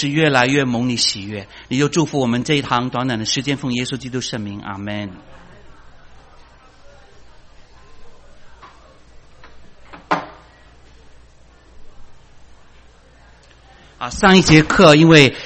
是越来越蒙你喜悦。你就祝福我们这一堂短短的时间，奉耶稣基督圣名，阿们。上一节课因为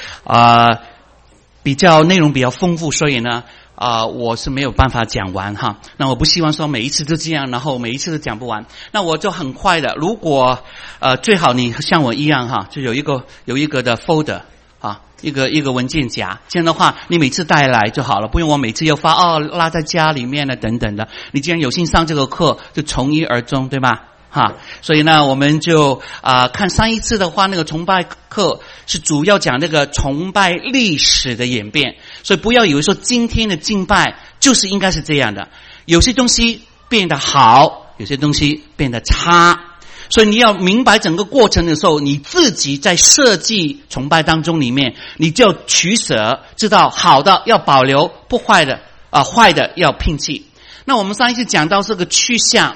内容比较丰富，所以呢我是没有办法讲完哈。那我不希望说每一次都这样，然后每一次都讲不完。那我就很快的，如果最好你像我一样哈，就有一个的 folder 一个文件夹，这样的话你每次带来就好了，不用我每次又发拉在家里面了等等的。你既然有心上这个课，就从一而终，对吧？所以呢我们就看上一次的话，那个崇拜课是主要讲那个崇拜历史的演变，所以不要以为说今天的敬拜就是应该是这样的，有些东西变得好，有些东西变得差，所以你要明白整个过程的时候，你自己在设计崇拜当中里面，你就要取舍，知道好的要保留，不坏的坏的要摒弃。那我们上一次讲到这个趋向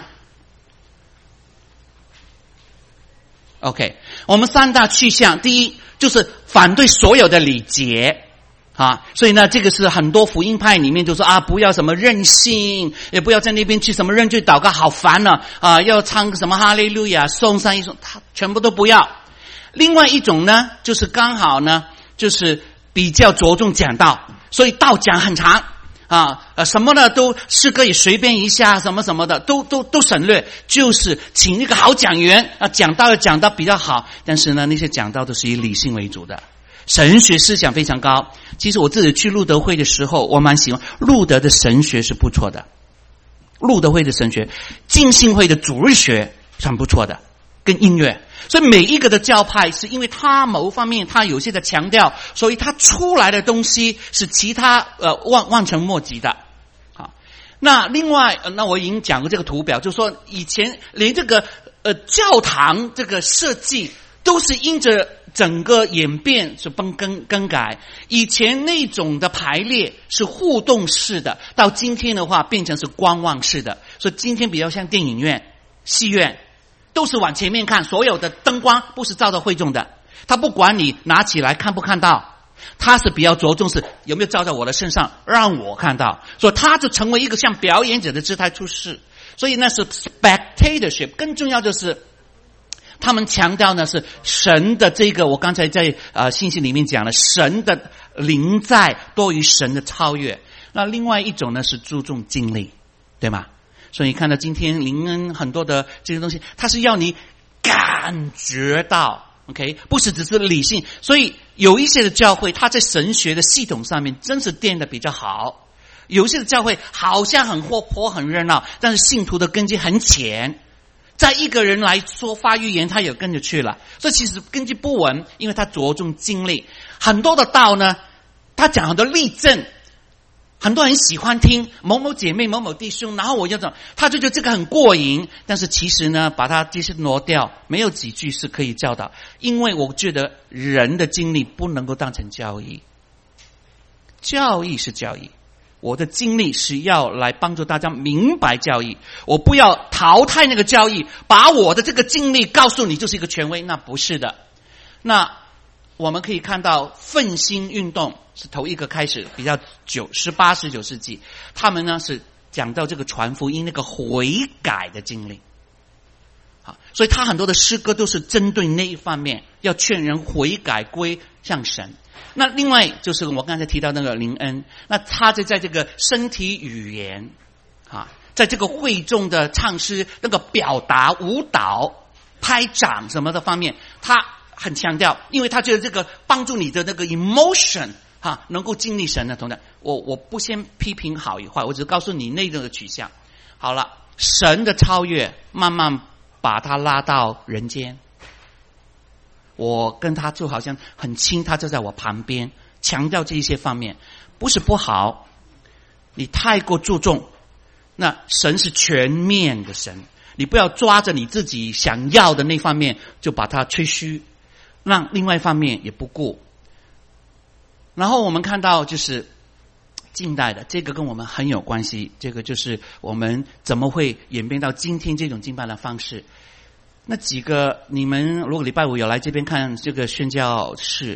，OK， 我们三大去向，第一就是反对所有的礼节所以呢这个是很多福音派里面就说不要什么任性，也不要在那边去什么认罪祷告，好烦要唱什么哈利路亚颂上一颂，他全部都不要。另外一种呢就是刚好呢就是比较着重讲道，所以道讲很长什么呢都诗歌也随便一下，什么什么的都省略，就是请一个好讲员讲道要讲到比较好，但是呢那些讲道都是以理性为主的，神学思想非常高。其实我自己去路德会的时候，我蛮喜欢路德的神学是不错的，路德会的神学，浸信会的主日学是很不错的，跟音乐。所以每一个的教派是因为他某方面他有些的强调，所以他出来的东西是其他望尘莫及的。那另外那我已经讲过这个图表，就是说以前连这个教堂这个设计都是因着整个演变是更改。以前那种的排列是互动式的，到今天的话变成是观望式的，所以今天比较像电影院、戏院，都是往前面看，所有的灯光不是照到会众的，他不管你拿起来看不看到，他是比较着重是有没有照在我的身上让我看到，所以他就成为一个像表演者的姿态出世。所以那是 spectatorship。 更重要就是他们强调呢是神的这个，我刚才在信息里面讲了，神的临在多于神的超越。那另外一种呢是注重经历，对吗？所以你看到今天灵恩很多的这些东西，它是要你感觉到 OK， 不是只是理性。所以有一些的教会它在神学的系统上面真是垫得比较好，有一些的教会好像很活泼很热闹，但是信徒的根基很浅，在一个人来说发预言他也跟着去了，所以其实根基不稳，因为他着重经历。很多的道呢他讲很多例证，很多人喜欢听某某姐妹某某弟兄，然后我就讲他就觉得这个很过瘾，但是其实呢把它这些挪掉，没有几句是可以教导。因为我觉得人的经历不能够当成教义，教义是教义，我的经历是要来帮助大家明白教义，我不要淘汰那个教义，把我的这个经历告诉你就是一个权威，那不是的。那我们可以看到奋兴运动是头一个开始，比较18、19世纪，他们呢是讲到这个传福音那个悔改的经历。所以他很多的诗歌都是针对那一方面，要劝人悔改归向神。那另外就是我刚才提到那个灵恩，那他在这个身体语言在这个会众的唱诗那个表达舞蹈拍掌什么的方面，他很强调，因为他觉得这个帮助你的那个 emotion 能够经历神的同在。我不先批评好与坏，我只是告诉你内容的取向。好了，神的超越慢慢把他拉到人间，我跟他就好像很亲，他就在我旁边，强调这一些方面不是不好，你太过注重，那神是全面的神，你不要抓着你自己想要的那方面就把它吹嘘，让另外一方面也不顾。然后我们看到就是近代的这个跟我们很有关系，这个就是我们怎么会演变到今天这种敬拜的方式。那几个你们如果礼拜五有来这边看这个宣教士，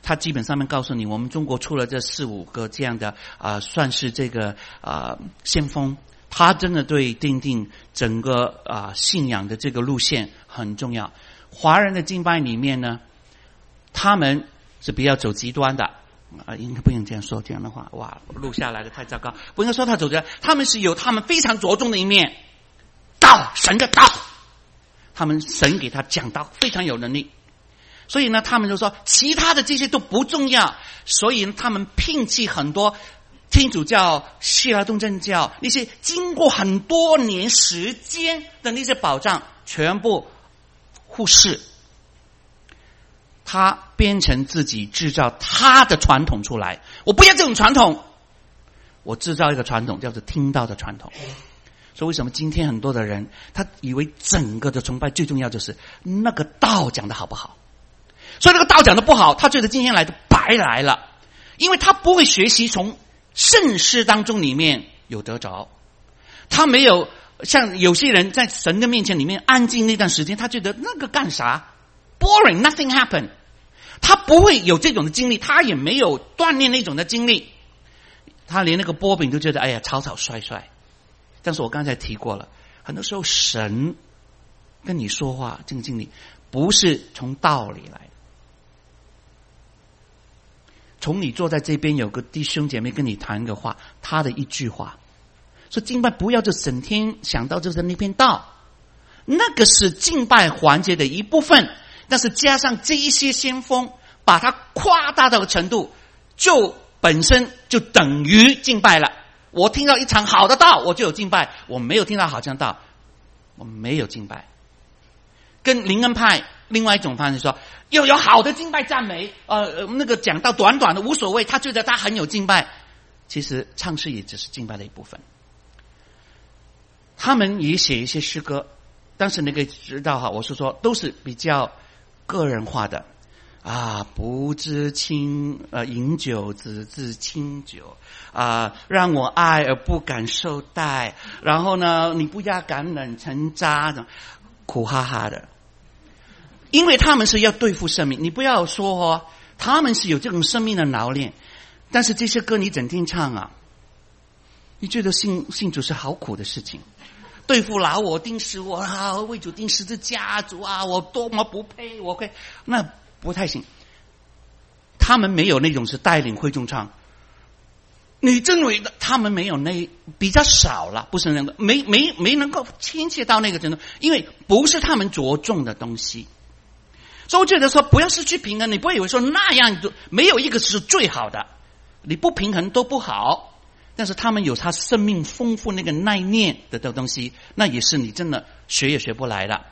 他基本上面告诉你，我们中国出了这4-5个这样的算是这个先锋，他真的对奠定整个信仰的这个路线很重要。华人的敬拜里面呢，他们是比较走极端的应该不用这样说，这样的话哇录下来的太糟糕，不应该说他走极端，他们是有他们非常着重的一面，道，神的道，他们神给他讲道非常有能力，所以呢他们就说其他的这些都不重要，所以他们摒弃很多天主教、希腊东正教那些经过很多年时间的那些保障全部忽视，他编程自己制造他的传统出来，我不要这种传统，我制造一个传统叫做听道的传统。所以为什么今天很多的人他以为整个的崇拜最重要就是那个道讲的好不好，所以那个道讲的不好，他觉得今天来的白来了，因为他不会学习从圣诗当中里面有得着，他没有像有些人在神的面前里面安静那段时间，他觉得那个干啥 boring nothing happen， 他不会有这种的经历，他也没有锻炼那种的经历，他连那个波饼都觉得哎呀草草率率。但是我刚才提过了，很多时候神跟你说话这个经历不是从道理来，从你坐在这边有个弟兄姐妹跟你谈个话，他的一句话，所以敬拜不要就整天想到就是那篇道，那个是敬拜环节的一部分，但是加上这一些先锋把它夸大到的程度，就本身就等于敬拜了。我听到一场好的道我就有敬拜，我没有听到好像道我没有敬拜。跟灵恩派另外一种方式说，又有好的敬拜赞美那个讲到短短的无所谓，他觉得他很有敬拜，其实唱诗也只是敬拜的一部分。他们也写一些诗歌，但是那个知道我是说都是比较个人化的不知饮酒只知清酒让我爱而不敢受待，然后呢你不要感染成渣，苦哈哈的。因为他们是要对付生命，你不要说他们是有这种生命的熬炼，但是这些歌你整天唱你觉得信主是好苦的事情，对付老我钉死我为主钉十字架主我多么不配，我会那不太行。他们没有那种是带领会众唱，你真为的他们没有那比较少了，不是那个没能够亲切到那个程度，因为不是他们着重的东西。所以我觉得说不要失去平衡，你不会以为说那样没有一个是最好的，你不平衡都不好，但是他们有他生命丰富那个耐念的东西，那也是你真的学也学不来了。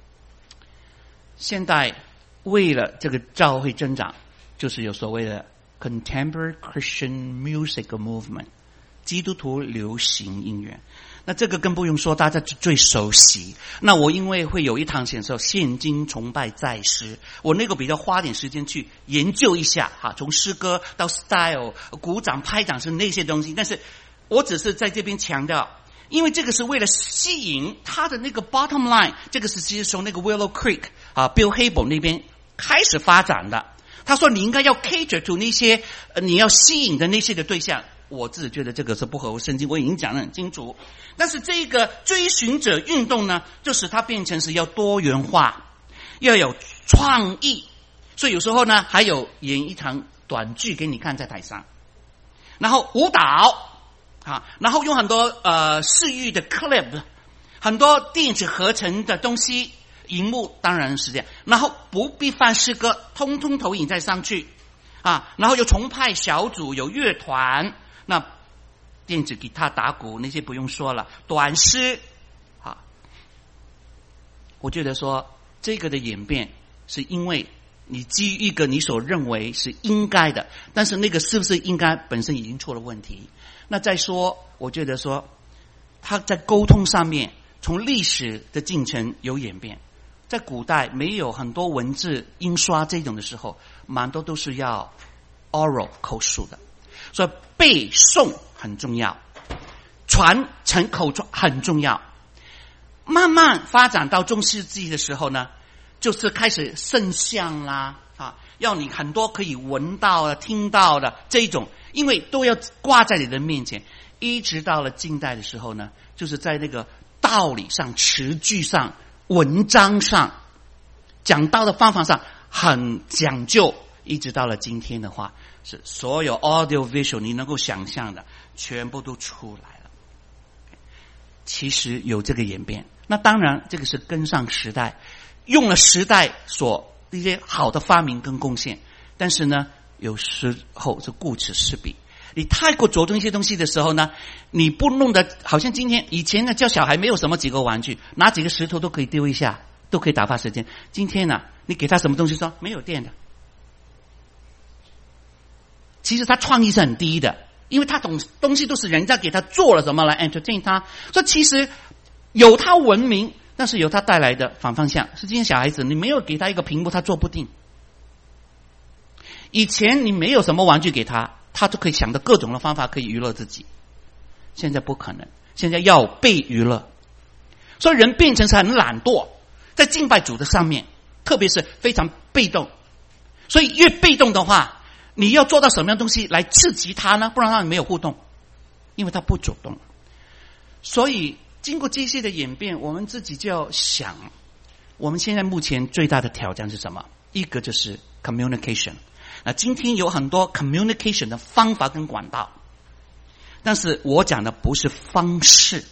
现在为了这个教会增长，就是有所谓的 Contemporary Christian Music Movement， 基督徒流行音乐。那这个更不用说，大家最熟悉。那我因为会有一堂讲说现今崇拜在诗，我那个比较花点时间去研究一下从诗歌到 style 鼓掌拍掌是那些东西，但是我只是在这边强调，因为这个是为了吸引他的那个 bottom line， 这个是其实从那个 Willow Creek Bill Hybels 那边开始发展的。他说你应该要 cater to 那些你要吸引的那些的对象，我自己觉得这个是不合乎圣经，我已经讲得很清楚。但是这个追寻者运动呢，就使它变成是要多元化，要有创意，所以有时候呢还有演一场短剧给你看在台上，然后舞蹈然后用很多视域的 clip， 很多电子合成的东西，荧幕当然是这样，然后不必放诗歌，通通投影再上去然后有崇拜小组，有乐团，那电子吉他打鼓那些不用说了，短诗我觉得说这个的演变是因为你基于一个你所认为是应该的，但是那个是不是应该本身已经出了问题。那再说我觉得说他在沟通上面从历史的进程有演变，在古代没有很多文字印刷这种的时候，蛮多都是要 oral 口述的，所以背诵很重要，传承口传很重要。慢慢发展到中世纪的时候呢，就是开始圣像啦要你很多可以闻到的、听到的这一种，因为都要挂在你的面前。一直到了近代的时候呢，就是在那个道理上、词句上、文章上、讲道的方法上很讲究。一直到了今天的话，是所有 audio visual 你能够想象的全部都出来了。其实有这个演变，那当然这个是跟上时代，用了时代所一些好的发明跟贡献，但是呢有时候是顾此失彼。你太过着重一些东西的时候呢，你不弄得好像以前呢教小孩没有什么几个玩具，拿几个石头都可以丢一下，都可以打发时间。今天呢你给他什么东西说没有电的，其实他创意是很低的，因为他懂东西都是人家给他做了什么来 entertain 他。所以其实有他文明，但是有他带来的反方向，是今天小孩子你没有给他一个屏幕他做不定。以前你没有什么玩具给他，他都可以想到各种的方法可以娱乐自己，现在不可能，现在要被娱乐。所以人变成是很懒惰，在敬拜主的上面特别是非常被动。所以越被动的话，你要做到什么样的东西来刺激他呢？不然让你没有互动，因为他不主动。所以经过这些的演变，我们自己就要想，我们现在目前最大的挑战是什么？一个就是 communication。那今天有很多 communication 的方法跟管道，但是我讲的不是方式，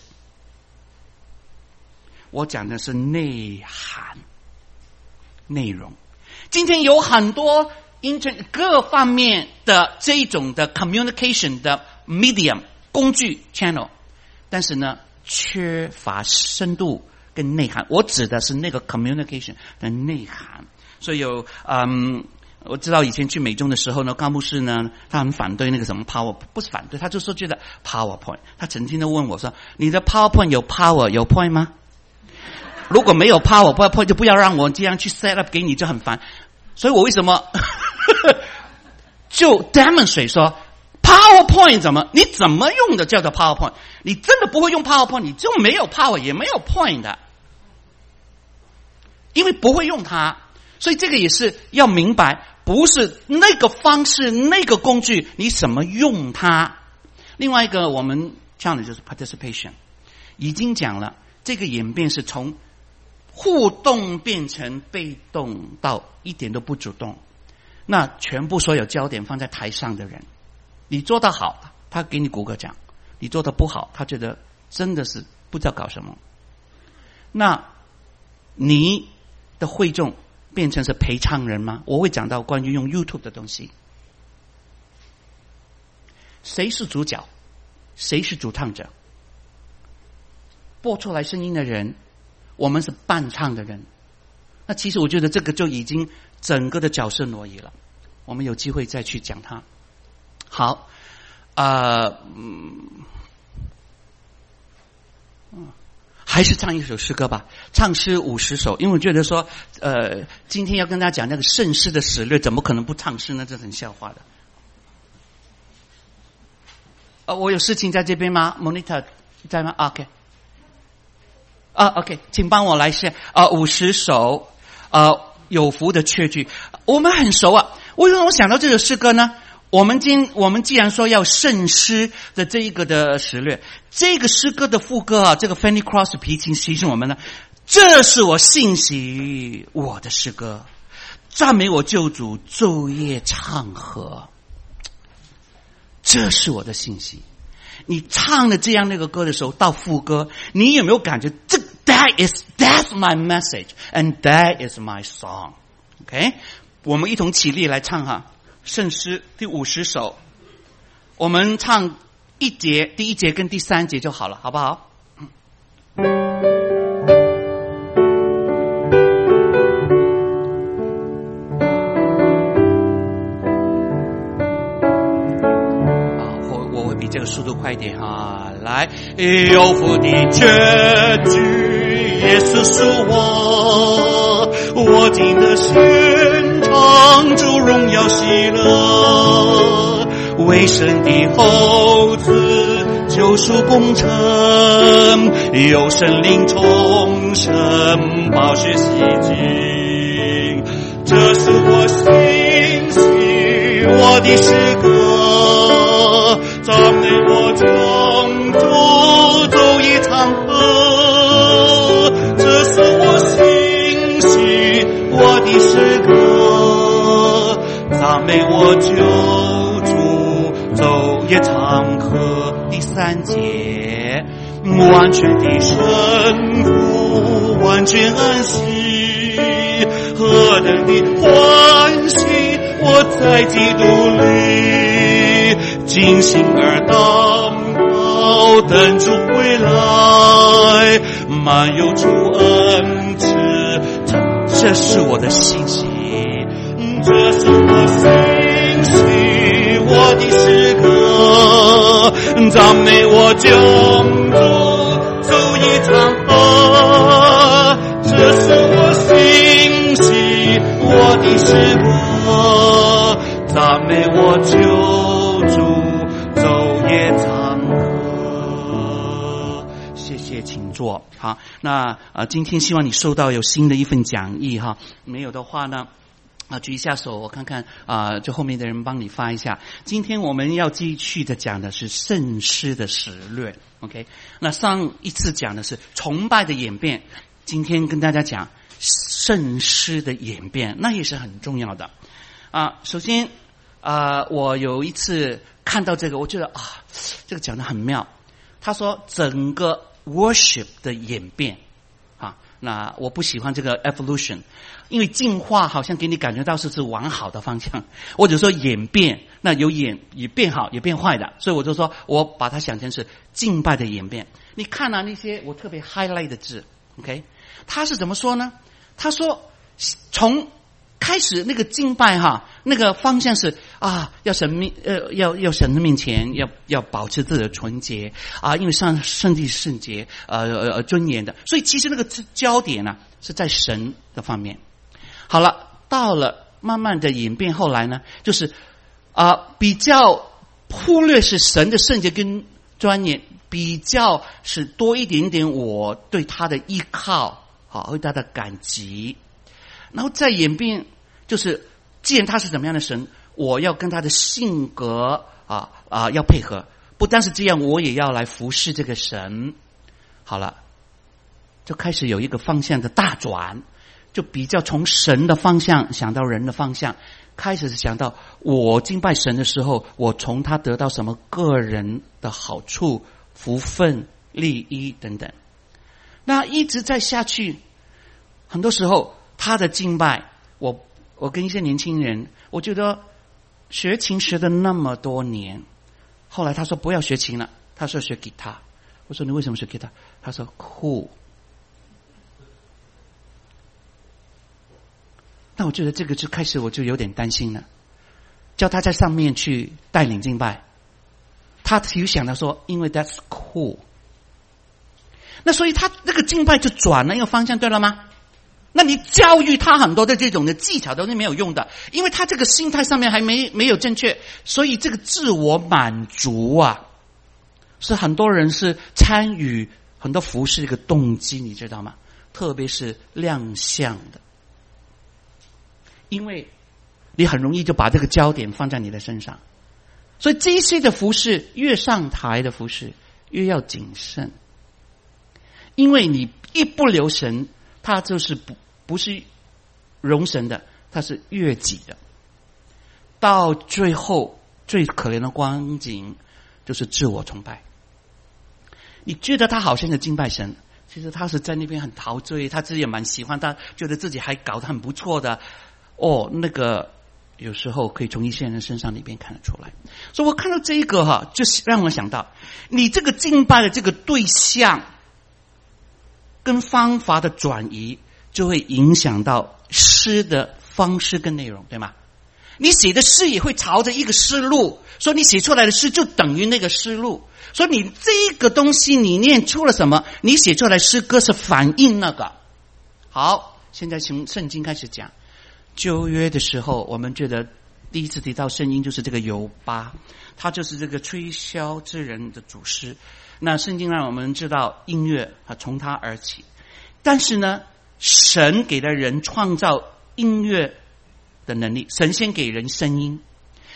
我讲的是内涵、内容。今天有很多各方面的这种的 communication 的 medium 工具 channel， 但是呢缺乏深度跟内涵。我指的是那个 communication 的内涵。所以有我知道以前去美中的时候呢，高牧师呢他很反对那个什么 power， 不是反对，他就说觉得 PowerPoint。他曾经都问我说，你的 PowerPoint 有 power 有 point 吗？如果没有 PowerPoint 就不要让我这样去 set up 给你，就很烦。所以我为什么就 demonstrate 说 PowerPoint 你怎么用的叫做 PowerPoint？ 你真的不会用 PowerPoint， 你就没有 power 也没有 point 的，因为不会用它。所以这个也是要明白，不是那个方式那个工具你怎么用它。另外一个我们讲的就是 participation， 已经讲了，这个演变是从互动变成被动到一点都不主动。那全部所有焦点放在台上的人，你做得好他给你鼓个掌，你做得不好他觉得真的是不知道搞什么。那你的会众变成是陪唱人吗？我会讲到关于用 YouTube 的东西，谁是主角，谁是主唱者，播出来声音的人，我们是伴唱的人。那其实我觉得这个就已经整个的角色挪移了，我们有机会再去讲它。好，还是唱一首诗歌吧，唱诗50首，因为我觉得说，今天要跟大家讲那个圣诗的史略，怎么可能不唱诗呢？这是很笑话的。我有事情在这边吗 ？Monitor 在吗 ？OK。OK， 请帮我来一下50首有福的雀句，我们很熟啊。为什么我想到这首诗歌呢？我们既然说要圣诗的这一个的史略，这个诗歌的副歌这个 Fanny Cross 提醒我们呢，这是我信息我的诗歌，赞美我救主昼夜唱和，这是我的信息。你唱了这样那个歌的时候，到副歌，你有没有感觉that's my message and that is my song？ OK， 我们一同起立来唱哈。圣诗第50首，我们唱第一节跟第3节就好了，好不好？我会比这个速度快一点哈。来，有福的结局，耶稣是我进的宣唱主荣耀喜乐，为神的后子救赎工程，有神灵重生，宝血洗净，这是我心我的诗歌，赞美我救主走一场河，这是我心系我的诗歌，赞美我救主走一场河。第3节，完全的顺服，完全安息，何等的欢喜，我在基督里，尽心而祷告，等主回来，满有主恩慈。这是我的信息，这是我信息，我的诗歌，赞美我救主走一场河，这是我信息，我的诗歌，赞美我救主走一场河。谢谢，请坐。好，那今天希望你收到有新的一份讲义哈，没有的话呢举一下手，我看看就后面的人帮你发一下。今天我们要继续的讲的是圣诗的史略 ，OK？ 那上一次讲的是崇拜的演变，今天跟大家讲圣诗的演变，那也是很重要的首先我有一次看到这个，我觉得这个讲得很妙。他说整个 worship 的演变那我不喜欢这个 evolution， 因为进化好像给你感觉到是往好的方向，或者说演变，那有也变好也变坏的，所以我就说我把它想成是敬拜的演变。你看那些我特别 highlight 的字 ，OK？ 他是怎么说呢？他说从开始那个敬拜那个方向是要神的面前要保持自己的纯洁因为圣地圣洁尊严的，所以其实那个焦点呢是在神的方面。好了，到了慢慢的演变，后来呢就是比较忽略是神的圣洁跟尊严，比较是多一点点我对他的依靠对他的感激，然后再演变就是既然他是怎么样的神，我要跟他的性格要配合，不单是这样，我也要来服侍这个神。好了，就开始有一个方向的大转，就比较从神的方向想到人的方向，开始想到我敬拜神的时候，我从他得到什么个人的好处、福分、利益等等。那一直在下去，很多时候他的敬拜，我跟一些年轻人，我觉得学琴学的那么多年，后来他说不要学琴了，他说学吉他。我说你为什么学吉他？他说酷。那我觉得这个就开始我就有点担心了，叫他在上面去带领敬拜，他有想到说因为 that's cool， 那所以他那个敬拜就转了一个方向，对了吗？那你教育他很多的这种的技巧都是没有用的，因为他这个心态上面还没有正确，所以这个自我满足是很多人是参与很多服事的一个动机，你知道吗？特别是亮相的，因为你很容易就把这个焦点放在你的身上，所以这些的服事，越上台的服事越要谨慎，因为你一不留神，他就是不是容神的，他是越己的，到最后最可怜的光景就是自我崇拜。你觉得他好像是敬拜神，其实他是在那边很陶醉，他自己也蛮喜欢，他觉得自己还搞得很不错的那个有时候可以从一些人身上里边看得出来。所以我看到这一个就是让我想到你这个敬拜的这个对象跟方法的转移，就会影响到诗的方式跟内容，对吗？你写的诗也会朝着一个思路，所以你写出来的诗就等于那个思路，所以你这个东西你念出了什么，你写出来诗歌是反映那个。好，现在从圣经开始讲。旧约的时候，我们觉得第一次提到圣经就是这个犹巴，他就是这个吹箫之人的祖师。那圣经让我们知道音乐从他而起，但是呢，神给了人创造音乐的能力，神先给人声音，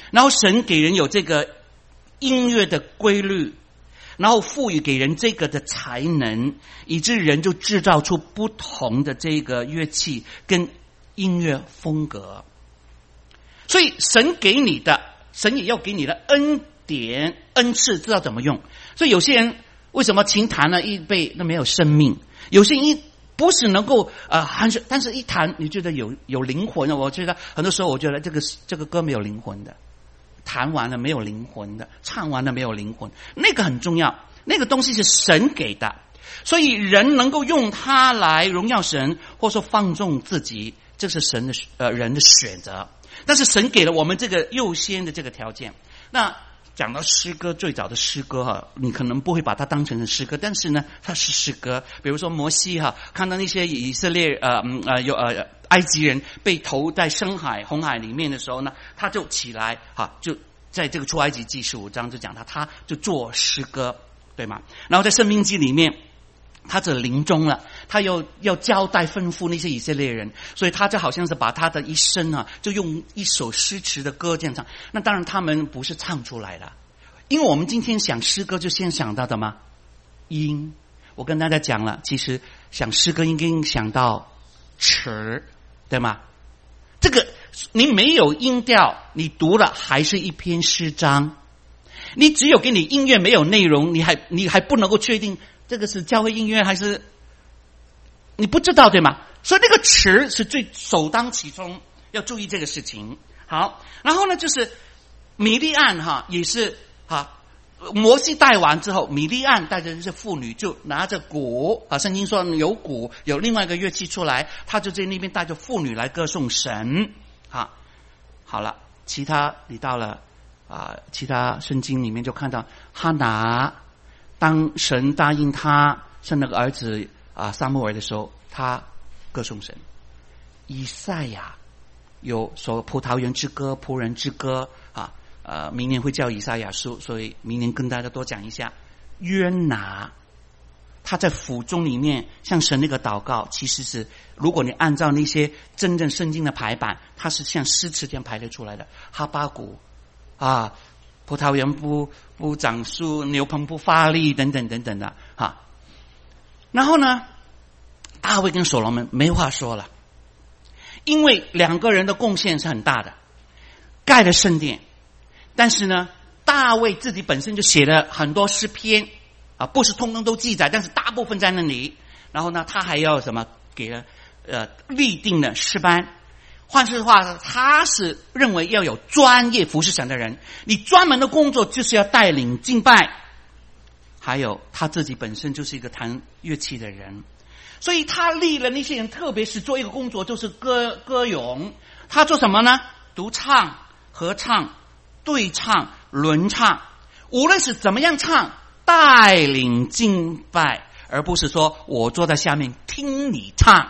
然后神给人有这个音乐的规律，然后赋予给人这个的才能，以致人就制造出不同的这个乐器跟音乐风格。所以神给你的，神也要给你的恩典恩赐，知道怎么用。所以有些人为什么琴弹了一辈那没有生命，有些人不是能够但是一弹你觉得有灵魂的。我觉得很多时候我觉得这个歌没有灵魂的，弹完了没有灵魂的，唱完了没有灵魂，那个很重要，那个东西是神给的。所以人能够用它来荣耀神，或者说放纵自己，这是神的人的选择。但是神给了我们这个优先的这个条件。那讲到诗歌，最早的诗歌你可能不会把它当成诗歌，但是呢它是诗歌。比如说摩西看到那些以色列埃及人被投在红海里面的时候呢，他就起来就在这个出埃及记15章就讲他就做诗歌，对吗？然后在申命记里面他这临终了，他要交代吩咐那些以色列人，所以他就好像是把他的一生就用一首诗词的歌这样唱。那当然他们不是唱出来的，因为我们今天想诗歌就先想到的嘛音。我跟大家讲了，其实想诗歌应该想到词，对吗？这个你没有音调，你读了还是一篇诗章。你只有给你音乐没有内容，你还不能够确定这个是教会音乐还是你不知道，对吗？所以那个词是最首当其冲，要注意这个事情。好，然后呢就是米利暗也是摩西带完之后，米利暗带着这些妇女就拿着鼓圣经说有鼓，有另外一个乐器出来，他就在那边带着妇女来歌颂神。好了，其他你到了其他圣经里面就看到哈拿，当神答应他生了个儿子撒母耳的时候，他歌颂神。以赛亚有说葡萄园之歌、仆人之歌明年会叫以赛亚书，所以明年跟大家多讲一下。约拿他在府中里面向神那个祷告，其实是如果你按照那些真正圣经的排版，它是像诗词这样排列出来的。哈巴谷葡萄园不长树，牛棚不发力，等等等等的然后呢，大卫跟所罗门没话说了，因为两个人的贡献是很大的，盖了圣殿。但是呢，大卫自己本身就写了很多诗篇不是通通都记载，但是大部分在那里。然后呢，他还要什么给了立定的诗班。换句话，他是认为要有专业服侍神的人，你专门的工作就是要带领敬拜。还有他自己本身就是一个弹乐器的人，所以他立了那些人，特别是做一个工作就是歌咏。他做什么呢？独唱、合唱、对唱、轮唱，无论是怎么样唱，带领敬拜，而不是说我坐在下面听你唱。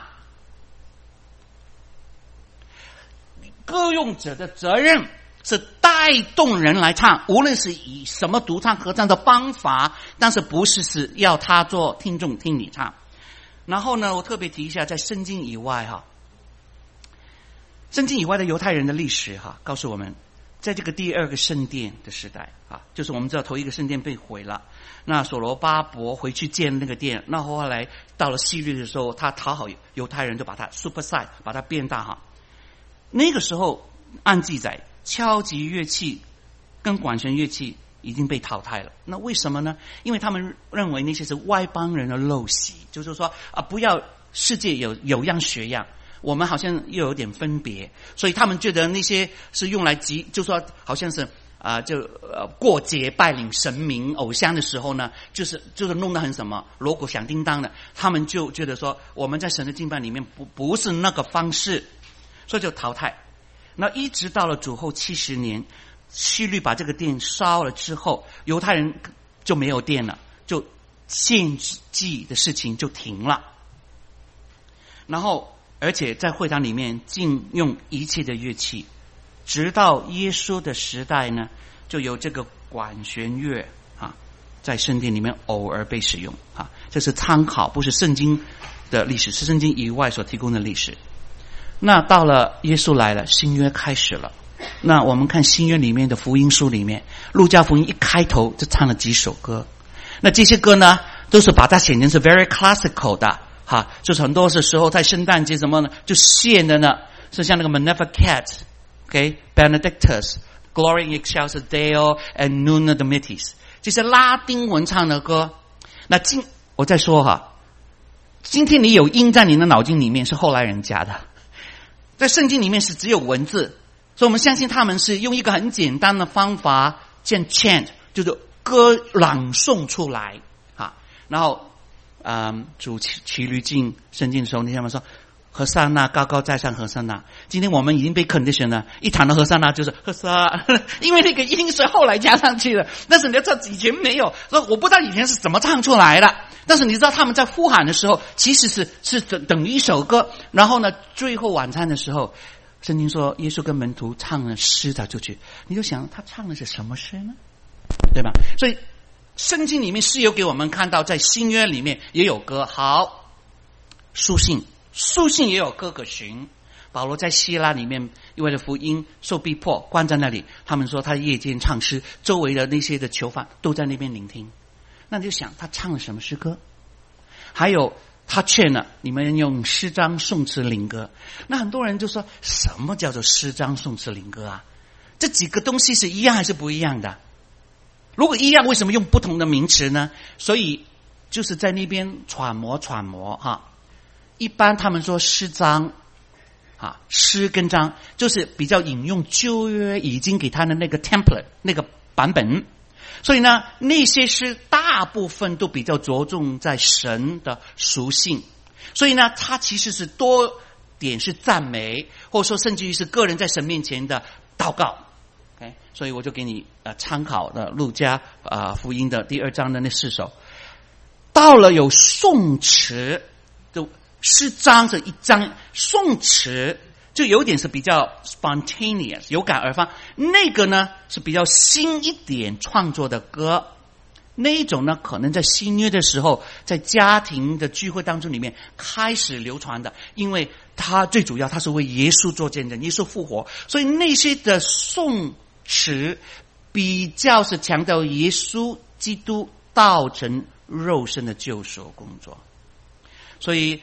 歌咏者的责任是带动人来唱，无论是以什么独唱合唱的方法，但是不是要他做听众听你唱。然后呢，我特别提一下，在圣经以外圣经以外的犹太人的历史告诉我们，在这个第二个圣殿的时代就是我们知道头一个圣殿被毁了，那所罗巴伯回去建那个殿，那后来到了希律的时候，他讨好犹太人，就把它 supersize 把它变大那个时候按记载，敲击乐器跟管弦乐器已经被淘汰了。那为什么呢？因为他们认为那些是外邦人的陋习，就是说不要世界有样学样，我们好像又有点分别，所以他们觉得那些是用来就说好像是过节拜领神明偶像的时候呢，就是弄得很什么锣鼓响叮当的，他们就觉得说我们在神的敬拜里面不是那个方式，所以就淘汰。那一直到了主后70年，希律把这个殿烧了之后，犹太人就没有殿了，就献祭的事情就停了。然后而且在会堂里面禁用一切的乐器，直到耶稣的时代呢，就有这个管弦乐在圣殿里面偶尔被使用这是参考，不是圣经的历史，是圣经以外所提供的历史。那到了耶稣来了，新约开始了， 那我们看新约里面的福音书里面，路加福音一开头就唱了几首歌，那这些歌呢都是把它显成是 very classical 的哈，就是很多的时候在圣诞节什么呢就献的呢是像那个 Magnificat、okay? Benedictus, Gloria in Excelsis Deo and Nunc Dimittis， 这些拉丁文唱的歌。那我再说哈，今天你有音在你的脑筋里面是后来人加的，在圣经里面是只有文字，所以我们相信他们是用一个很简单的方法见 chant， 就是歌朗诵出来啊。然后主骑驴进圣经的时候，你想说和散那高高在上和散那，今天我们已经被 condition 了，一谈到和散那就是和散，因为那个音是后来加上去的，但是你要知道以前没有，所以我不知道以前是怎么唱出来的，但是你知道他们在呼喊的时候其实是等于一首歌。然后呢最后晚餐的时候，圣经说耶稣跟门徒唱了诗他就去，你就想他唱的是什么诗呢？对吧？所以圣经里面是有给我们看到，在新约里面也有歌。好，书信也有歌可循。保罗在希腊里面为了福音受逼迫关在那里，他们说他夜间唱诗，周围的那些的囚犯都在那边聆听。那你就想他唱了什么诗歌？还有他劝了你们用诗章颂词灵歌。那很多人就说什么叫做诗章颂词灵歌啊？这几个东西是一样还是不一样的？如果一样，为什么用不同的名词呢？所以就是在那边揣摩哈。一般他们说诗章啊，诗跟章就是比较引用旧约已经给他的那个 template 那个版本，所以呢那些诗大部分都比较着重在神的属性，所以呢它其实是多点是赞美，或者说甚至于是个人在神面前的祷告。Okay? 所以我就给你参考的路加福音的第2章的那4首。到了有颂词，就诗章是一章，颂词就有点是比较 spontaneous 有感而发，那个呢是比较新一点创作的歌，那一种呢可能在新约的时候在家庭的聚会当中里面开始流传的，因为它最主要它是为耶稣做见证，耶稣复活，所以那些的颂词比较是强调耶稣基督道成肉身的救赎工作。所以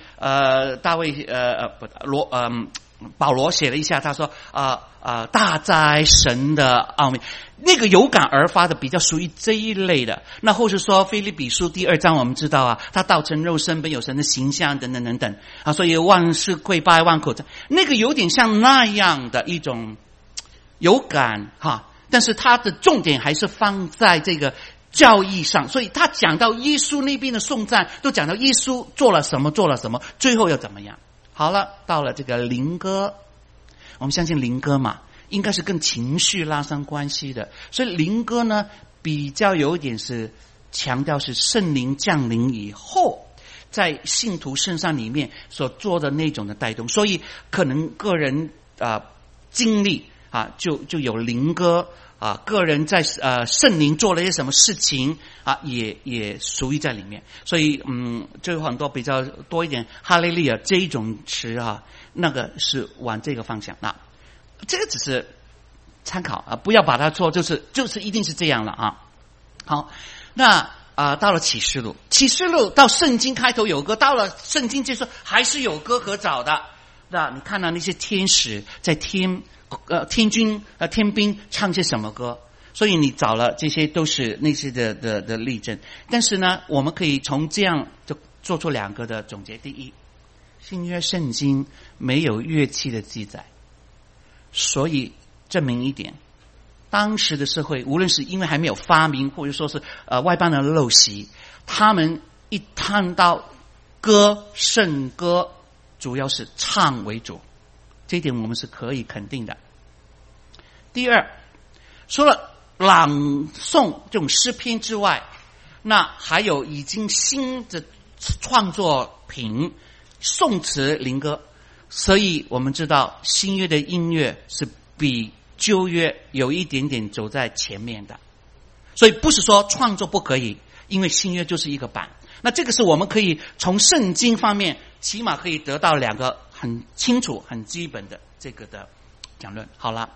保罗写了一下，他说大哉神的奥秘，那个有感而发的比较属于这一类的。那或是说腓立比书第2章我们知道啊，他道成肉身，本有神的形象等等等等啊，所以万事跪拜万口，那个有点像那样的一种有感哈，但是他的重点还是放在这个教义上，所以他讲到耶稣那边的颂赞都讲到耶稣做了什么，最后又怎么样。好了，到了这个灵歌，我们相信灵歌嘛应该是跟情绪拉上关系的，所以灵歌呢比较有一点是强调是圣灵降临以后在信徒身上里面所做的那种的带动，所以可能个人经历就有灵歌个人在圣灵做了一些什么事情也属于在里面。所以就有很多比较多一点哈利路亚这一种词那个是往这个方向。那这个只是参考不要把它做就是一定是这样了好，那到了启示录到圣经开头有歌，到了圣经结束还是有歌可找的。那你看到那些天使在天兵唱些什么歌，所以你找了这些都是那些的例证。但是呢我们可以从这样就做出2个的总结。第一，新约圣经没有乐器的记载，所以证明一点，当时的社会无论是因为还没有发明或者说是外邦的陋习，他们一谈到圣歌主要是唱为主，这一点我们是可以肯定的。第二，除了朗诵这种诗篇之外，那还有已经新的创作品颂词灵歌，所以我们知道新约的音乐是比旧约有一点点走在前面的，所以不是说创作不可以，因为新约就是一个版。那这个是我们可以从圣经方面起码可以得到2个很清楚很基本的这个的讲论。好了，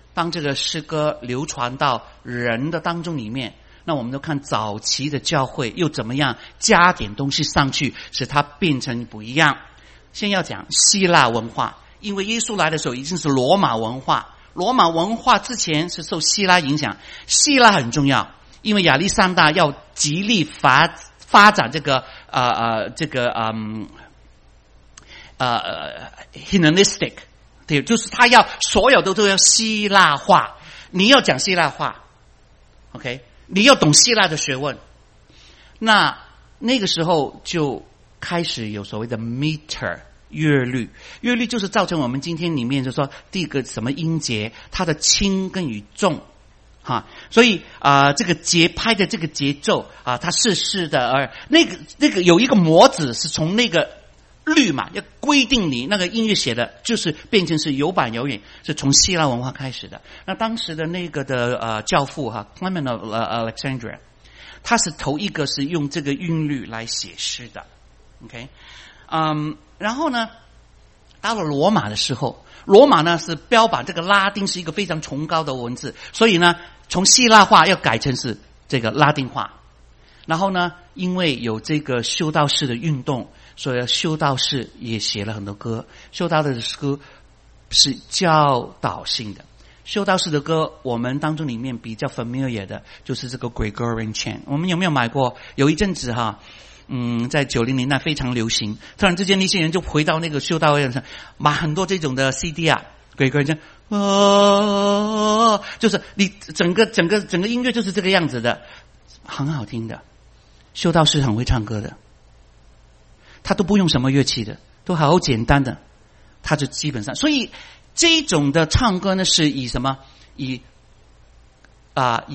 当这个诗歌流传到人的当中里面，那我们都看早期的教会又怎么样加点东西上去，使它变成不一样。先要讲希腊文化，因为耶稣来的时候已经是罗马文化，罗马文化之前是受希腊影响，希腊很重要，因为亚历山大要极力发展这个Hellenistic， 对，就是他要所有都要希腊化，你要讲希腊话 ，OK， 你要懂希腊的学问。那个时候就开始有所谓的 meter 乐律，乐律就是造成我们今天里面就说第一个什么音节，它的轻跟与重。所以这个节拍的这个节奏它是的，那个有一个模子是从那个律嘛，要规定你那个音乐写的，就是变成是有板有眼，是从希腊文化开始的。那当时的那个的教父Clement of Alexandria， 他是头一个是用这个韵律来写诗的 ，OK， 然后呢，到了罗马的时候，罗马呢是标榜这个拉丁是一个非常崇高的文字，所以呢，从希腊化要改成是这个拉丁化。然后呢，因为有这个修道士的运动，所以修道士也写了很多歌。修道的歌是教导性的。修道士的歌，我们当中里面比较 familiar 的就是这个 Gregorian Chant。我们有没有买过？有一阵子在90年代非常流行。突然之间，那些人就回到那个修道院上，买很多这种的 CD Gregorian Chant，就是你整个音乐就是这个样子的，很好听的。修道士很会唱歌的，他都不用什么乐器的，都好简单的，他就基本上，所以这种的唱歌呢，是以什么？以朗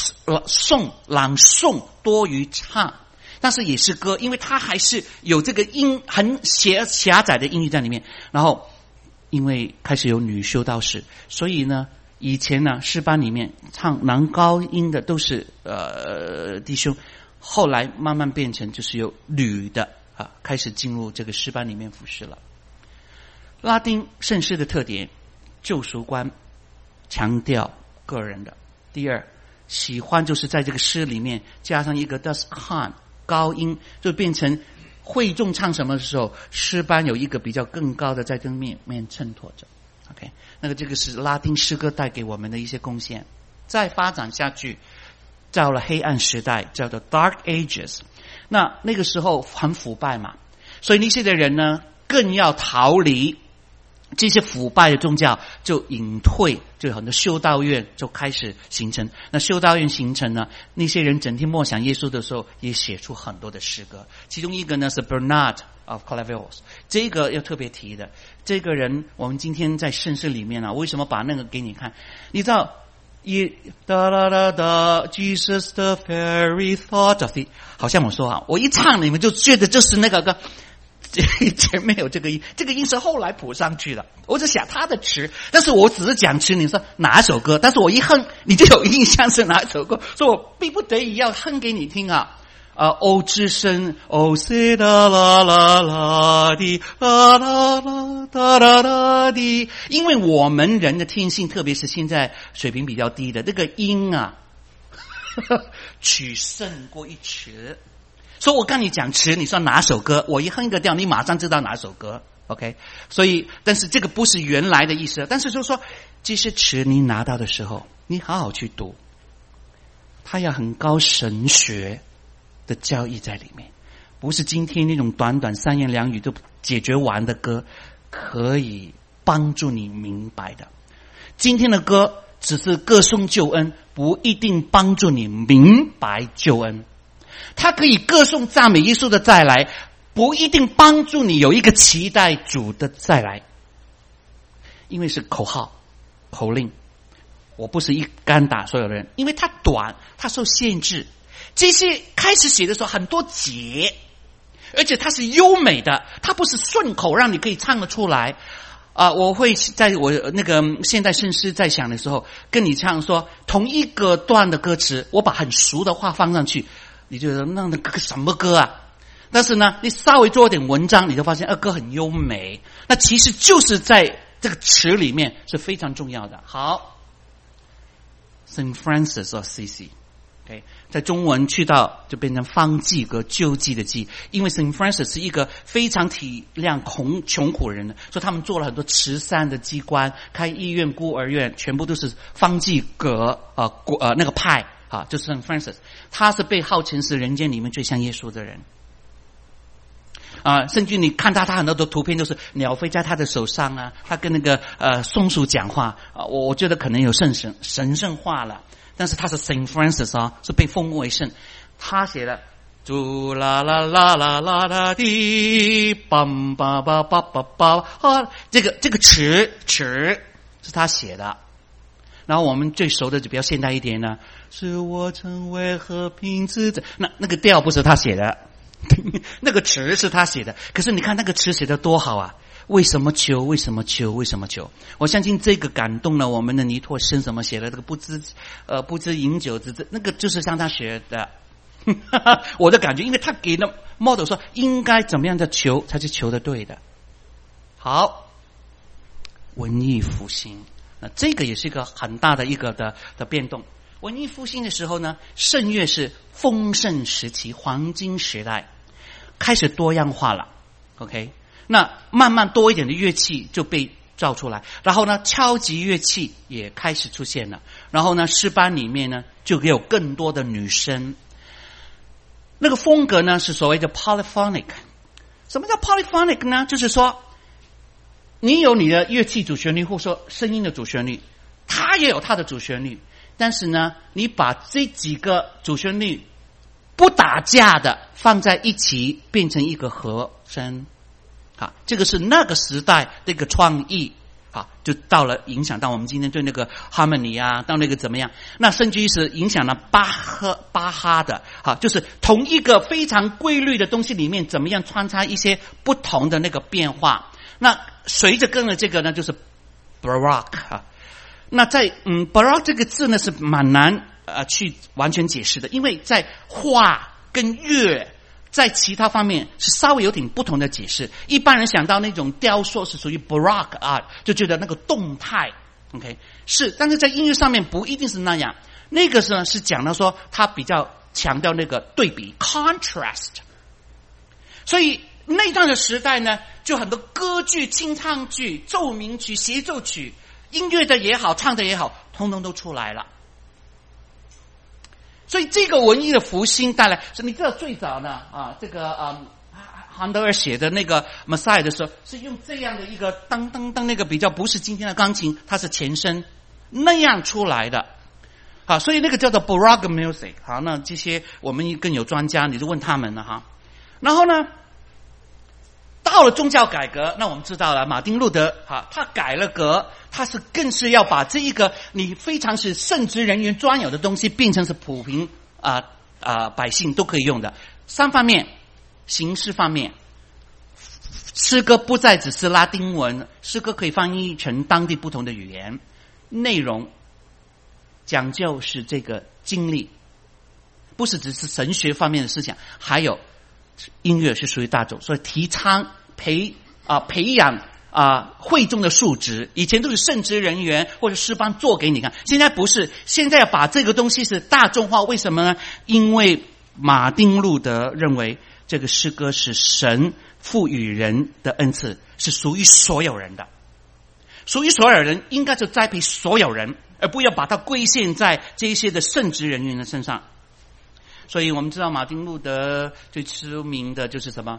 诵多于唱，但是也是歌，因为它还是有这个很狭窄的音域在里面。然后因为开始有女修道士，所以呢，以前呢诗班里面唱男高音的都是弟兄。后来慢慢变成就是有女的开始进入这个诗班里面服侍了。拉丁圣诗的特点，救赎观，强调个人的。第二，喜欢就是在这个诗里面加上一个 daskan 高音，就变成会众唱什么的时候，诗班有一个比较更高的在这面衬托着。OK， 这个是拉丁诗歌带给我们的一些贡献。再发展下去，到了黑暗时代，叫做 Dark Ages。那个时候很腐败嘛，所以那些的人呢，更要逃离这些腐败的宗教，就隐退，就很多修道院就开始形成。那修道院形成呢，那些人整天默想耶稣的时候，也写出很多的诗歌。其中一个呢是 Bernard of Clairvaux， 这个要特别提的。这个人，我们今天在圣诗里面为什么把那个给你看？你知道？Jesus the very thought of it， 好像我说我一唱你们就觉得就是那个歌，前面有这个音，这个音是后来谱上去的。我只想他的词，但是我只是讲词，你说哪首歌？但是我一哼，你就有印象是哪首歌，所以我逼不得已要哼给你听哦之声，哦西哒啦啦啦的啦啦啦哒啦啦的，因为我们人的天性，特别是现在水平比较低的这个音取胜过一词。所以我跟你讲词，你说哪首歌，我一哼一个调，你马上知道哪首歌。OK， 所以但是这个不是原来的意思，但是就是说这些词你拿到的时候，你好好去读，它要很高神学的教义在里面，不是今天那种短短3言2语就解决完的歌可以帮助你明白的。今天的歌只是歌颂救恩，不一定帮助你明白救恩。它可以歌颂赞美耶稣的再来，不一定帮助你有一个期待主的再来，因为是口号口令。我不是一竿打所有人，因为它短，它受限制。这些开始写的时候很多节，而且它是优美的，它不是顺口让你可以唱得出来。我会在我那个现代圣诗在想的时候，跟你唱说同一个段的歌词，我把很熟的话放上去，你就说那个什么歌啊？但是呢，你稍微做一点文章，你就发现歌很优美。那其实就是在这个词里面是非常重要的。好， Saint Francis of Assisi。OK， 在中文去到就变成方济各救济的济，因为 Saint Francis 是一个非常体谅穷苦人的，所以他们做了很多慈善的机关，开医院、孤儿院，全部都是方济各那个派啊，就是 Saint Francis， 他是被号称是人间里面最像耶稣的人。甚至你看他很多的图片都是鸟飞在他的手上啊，他跟那个松鼠讲话我觉得可能有神圣化了，但是他是 Saint Francis 是被封为圣。他写的嘟啦啦啦啦啦啦滴梆梆梆梆梆梆，这个词是他写的。然后我们最熟的就比较现代一点呢，使我成为和平之子，那个调不是他写的那个词是他写的，可是你看那个词写的多好啊！为什么求？为什么求？为什么求？我相信这个感动了我们的尼托生什么写的这个不知饮酒之那个就是像他学的。我的感觉，因为他给了 model 说应该怎么样的求才是求的对的。好，文艺复兴，那这个也是一个很大的一个的变动。文艺复兴的时候呢，圣乐是丰盛时期，黄金时代，开始多样化了。OK， 那慢慢多一点的乐器就被造出来，然后呢，敲击乐器也开始出现了，然后呢，诗班里面呢就有更多的女声。那个风格呢是所谓的 polyphonic。什么叫 polyphonic 呢？就是说，你有你的乐器主旋律，或者说声音的主旋律，它也有它的主旋律。但是呢，你把这几个主旋律不打架的放在一起，变成一个和声，这个是那个时代的一个创意，就到了影响到我们今天对那个 harmony 啊，到那个怎么样？那甚至于是影响了巴哈的，就是同一个非常规律的东西里面，怎么样穿插一些不同的那个变化？那随着跟了这个呢，就是 Baroque。那在Baroque 这个字呢是蛮难去完全解释的，因为在画跟乐在其他方面是稍微有点不同的解释。一般人想到那种雕塑是属于 Baroque art， 就觉得那个动态 OK 是，但是在音乐上面不一定是那样。那个是讲到说他比较强调那个对比 contrast， 所以那段的时代呢，就很多歌剧、清唱剧、奏鸣曲、协奏曲，音乐的也好，唱的也好，通通都出来了。所以这个文艺的复兴带来，你知道最早呢这个韩德尔写的那个 Messiah 的时候，是用这样的一个当当当那个比较不是今天的钢琴，它是前身那样出来的。所以那个叫做 Baroque music。那这些我们更有专家，你就问他们了然后呢，到了宗教改革，那我们知道了，马丁路德他改了革，他是更是要把这一个你非常是圣职人员专有的东西，变成是普平百姓都可以用的。三方面，形式方面，诗歌不再只是拉丁文，诗歌可以翻译成当地不同的语言。内容讲究是这个经历，不是只是神学方面的思想，还有音乐是属于大众，所以提倡培养会众的素质。以前都是圣职人员或者诗班做给你看，现在不是，现在要把这个东西是大众化。为什么呢？因为马丁路德认为这个诗歌是神赋予人的恩赐，是属于所有人的，属于所有人，应该就栽培所有人，而不要把它归献在这一些的圣职人员的身上。所以我们知道马丁路德最出名的就是什么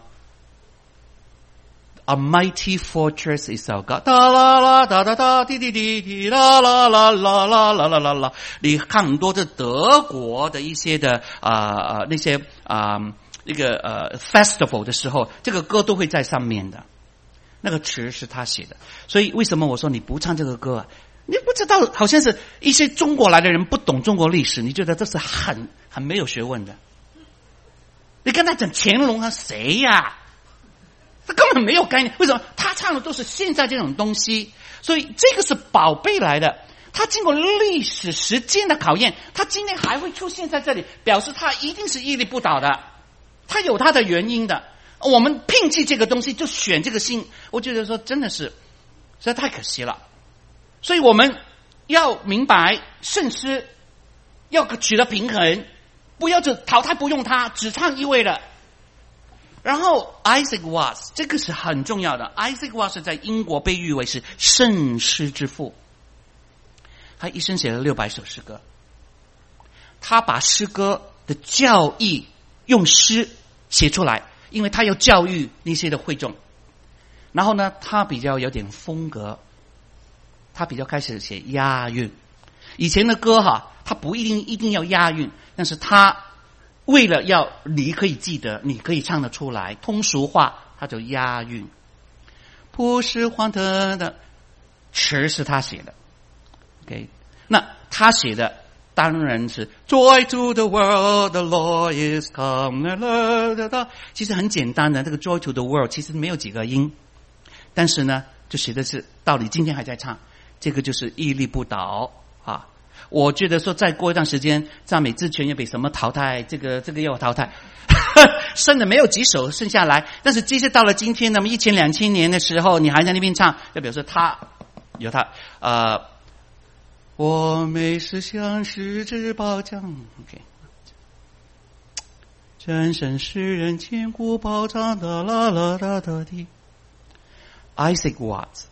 A mighty fortress is our God， 哒啦啦哒哒哒滴滴滴滴啦啦啦啦啦啦啦啦啦。你看很多的德国的一些的那些那个festival 的时候，这个歌都会在上面的，那个词是他写的。所以为什么我说你不唱这个歌你不知道，好像是一些中国来的人不懂中国历史，你觉得这是很没有学问的。你跟他讲乾隆谁呀？他根本没有概念。为什么？他唱的都是现在这种东西，所以这个是宝贝来的。他经过历史时间的考验，他今天还会出现在这里，表示他一定是屹立不倒的，他有他的原因的。我们摒弃这个东西就选这个新，我觉得说真的是实在太可惜了。所以我们要明白圣诗要取得平衡，不要只淘汰不用它，只唱一位了。然后 Isaac Watts 这个是很重要的 ，Isaac Watts 在英国被誉为是圣诗之父，他一生写了600首诗歌，他把诗歌的教义用诗写出来，因为他要教育那些的会众。然后呢，他比较有点风格，他比较开始写押韵。以前的歌他不一定要押韵，但是他为了要你可以记得，你可以唱得出来，通俗化，他就押韵。不是荒唐的词是他写的 ，OK， 那他写的当然是 Joy to the world, the Lord is come。其实很简单的，这个 Joy to the world 其实没有几个音，但是呢，就写的是到底今天还在唱，这个就是屹立不倒啊。我觉得说再过一段时间，赞美之泉又被什么淘汰，这个又淘汰，剩的没有几首剩下来。但是即使到了今天，那么1000、2000年的时候，你还在那边唱，就比如说我每思想十指宝将 ，OK， 真神诗人千古宝藏的啦啦哒哒的 ，Isaac Watts，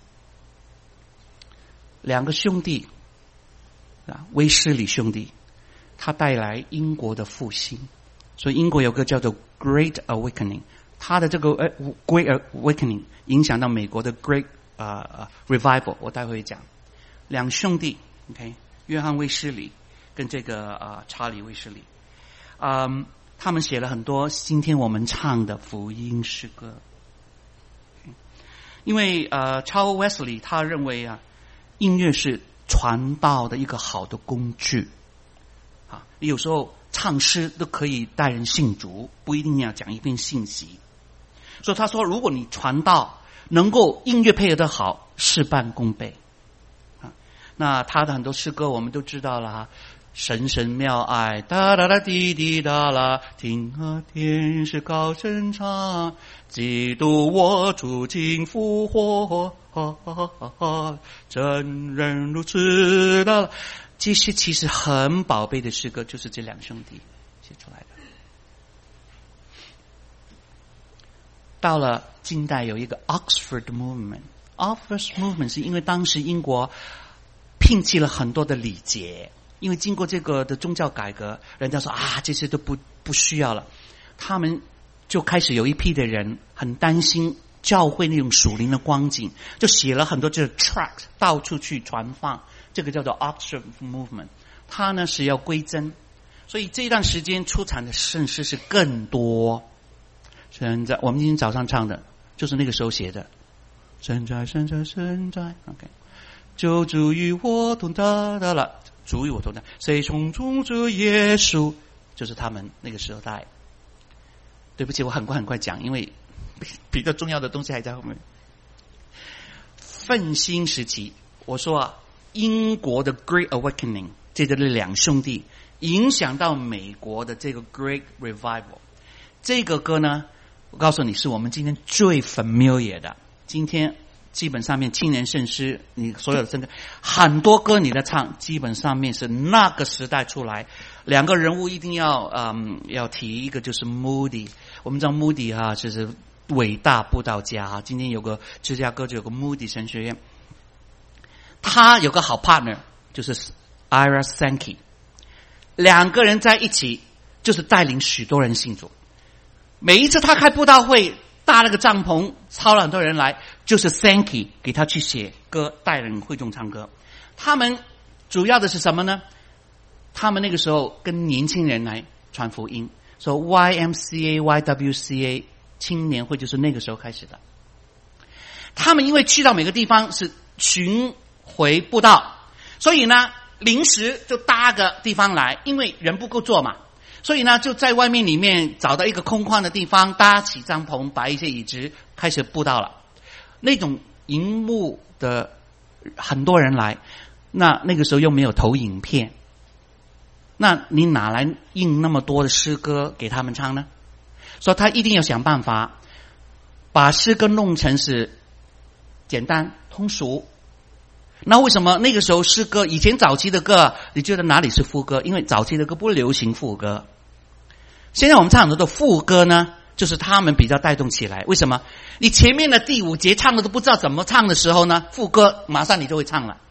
2个兄弟。威斯里兄弟，他带来英国的复兴，所以英国有个叫做 Great Awakening， 他的这个Great Awakening 影响到美国的 Great Revival， 我待会会讲。2兄弟 ，OK， 约翰威斯里跟这个查理威斯里，他们写了很多今天我们唱的福音诗歌。因为查理威斯里他认为音乐是传道的一个好的工具你有时候唱诗都可以带人信主，不一定要讲一篇信息。所以他说，如果你传道能够音乐配合的好，事半功倍那他的很多诗歌我们都知道了神神妙爱，哒哒哒滴滴哒啦，听天使高声唱，基督我主今复活，真人如此的。这些其实很宝贝的诗歌，就是这2兄弟写出来的。到了近代有一个 Oxford Movement，Oxford Movement 是因为当时英国摒弃了很多的礼节。因为经过这个的宗教改革，人家说这些都不需要了，他们就开始有一批的人很担心教会那种属灵的光景，就写了很多这个 tract 到处去传放，这个叫做 Oxford Movement。它呢是要归真，所以这段时间出产的圣诗是更多。现在我们今天早上唱的就是那个时候写的，神在神在神在 ，OK， 救主与我同在了。主与我同在，谁从中主耶稣，就是他们那个时代。对不起，我很快讲，因为比较重要的东西还在后面。奋兴时期，我说英国的 Great Awakening， 这2兄弟影响到美国的这个 Great Revival。这个歌呢，我告诉你是我们今天最 familiar 的。今天基本上面青年圣诗，你所有的圣歌，很多歌你的唱，基本上面是那个时代出来。2个人物一定要提，一个就是 Moody。我们知道 Moody 就是伟大布道家今天有个芝加哥就有个 Moody 神学院，他有个好 partner 就是 Ira Sankey， 2个人在一起就是带领许多人信主。每一次他开布道会，搭了个帐篷，超了很多人来，就是 Sankey 给他去写歌，带人会众唱歌。他们主要的是什么呢？他们那个时候跟年轻人来传福音，说 YMCA、YWCA 青年会就是那个时候开始的。他们因为去到每个地方是巡回布道，所以呢临时就搭个地方来，因为人不够坐嘛，所以呢就在外面里面找到一个空旷的地方，搭起帐篷，摆一些椅子，开始布道了。那种荧幕的很多人来，那个时候又没有投影片，那你哪来印那么多的诗歌给他们唱呢？所以他一定要想办法把诗歌弄成是简单通俗， 那为什么那个时候诗歌，以前早期的歌，你觉得哪里是副歌？因为早期的歌不流行副歌。现在我们唱的副歌呢，就是他们比较带动起来。为什么？你前面的第5节唱的都不知道怎么唱的时候呢，副歌马上你就会唱了。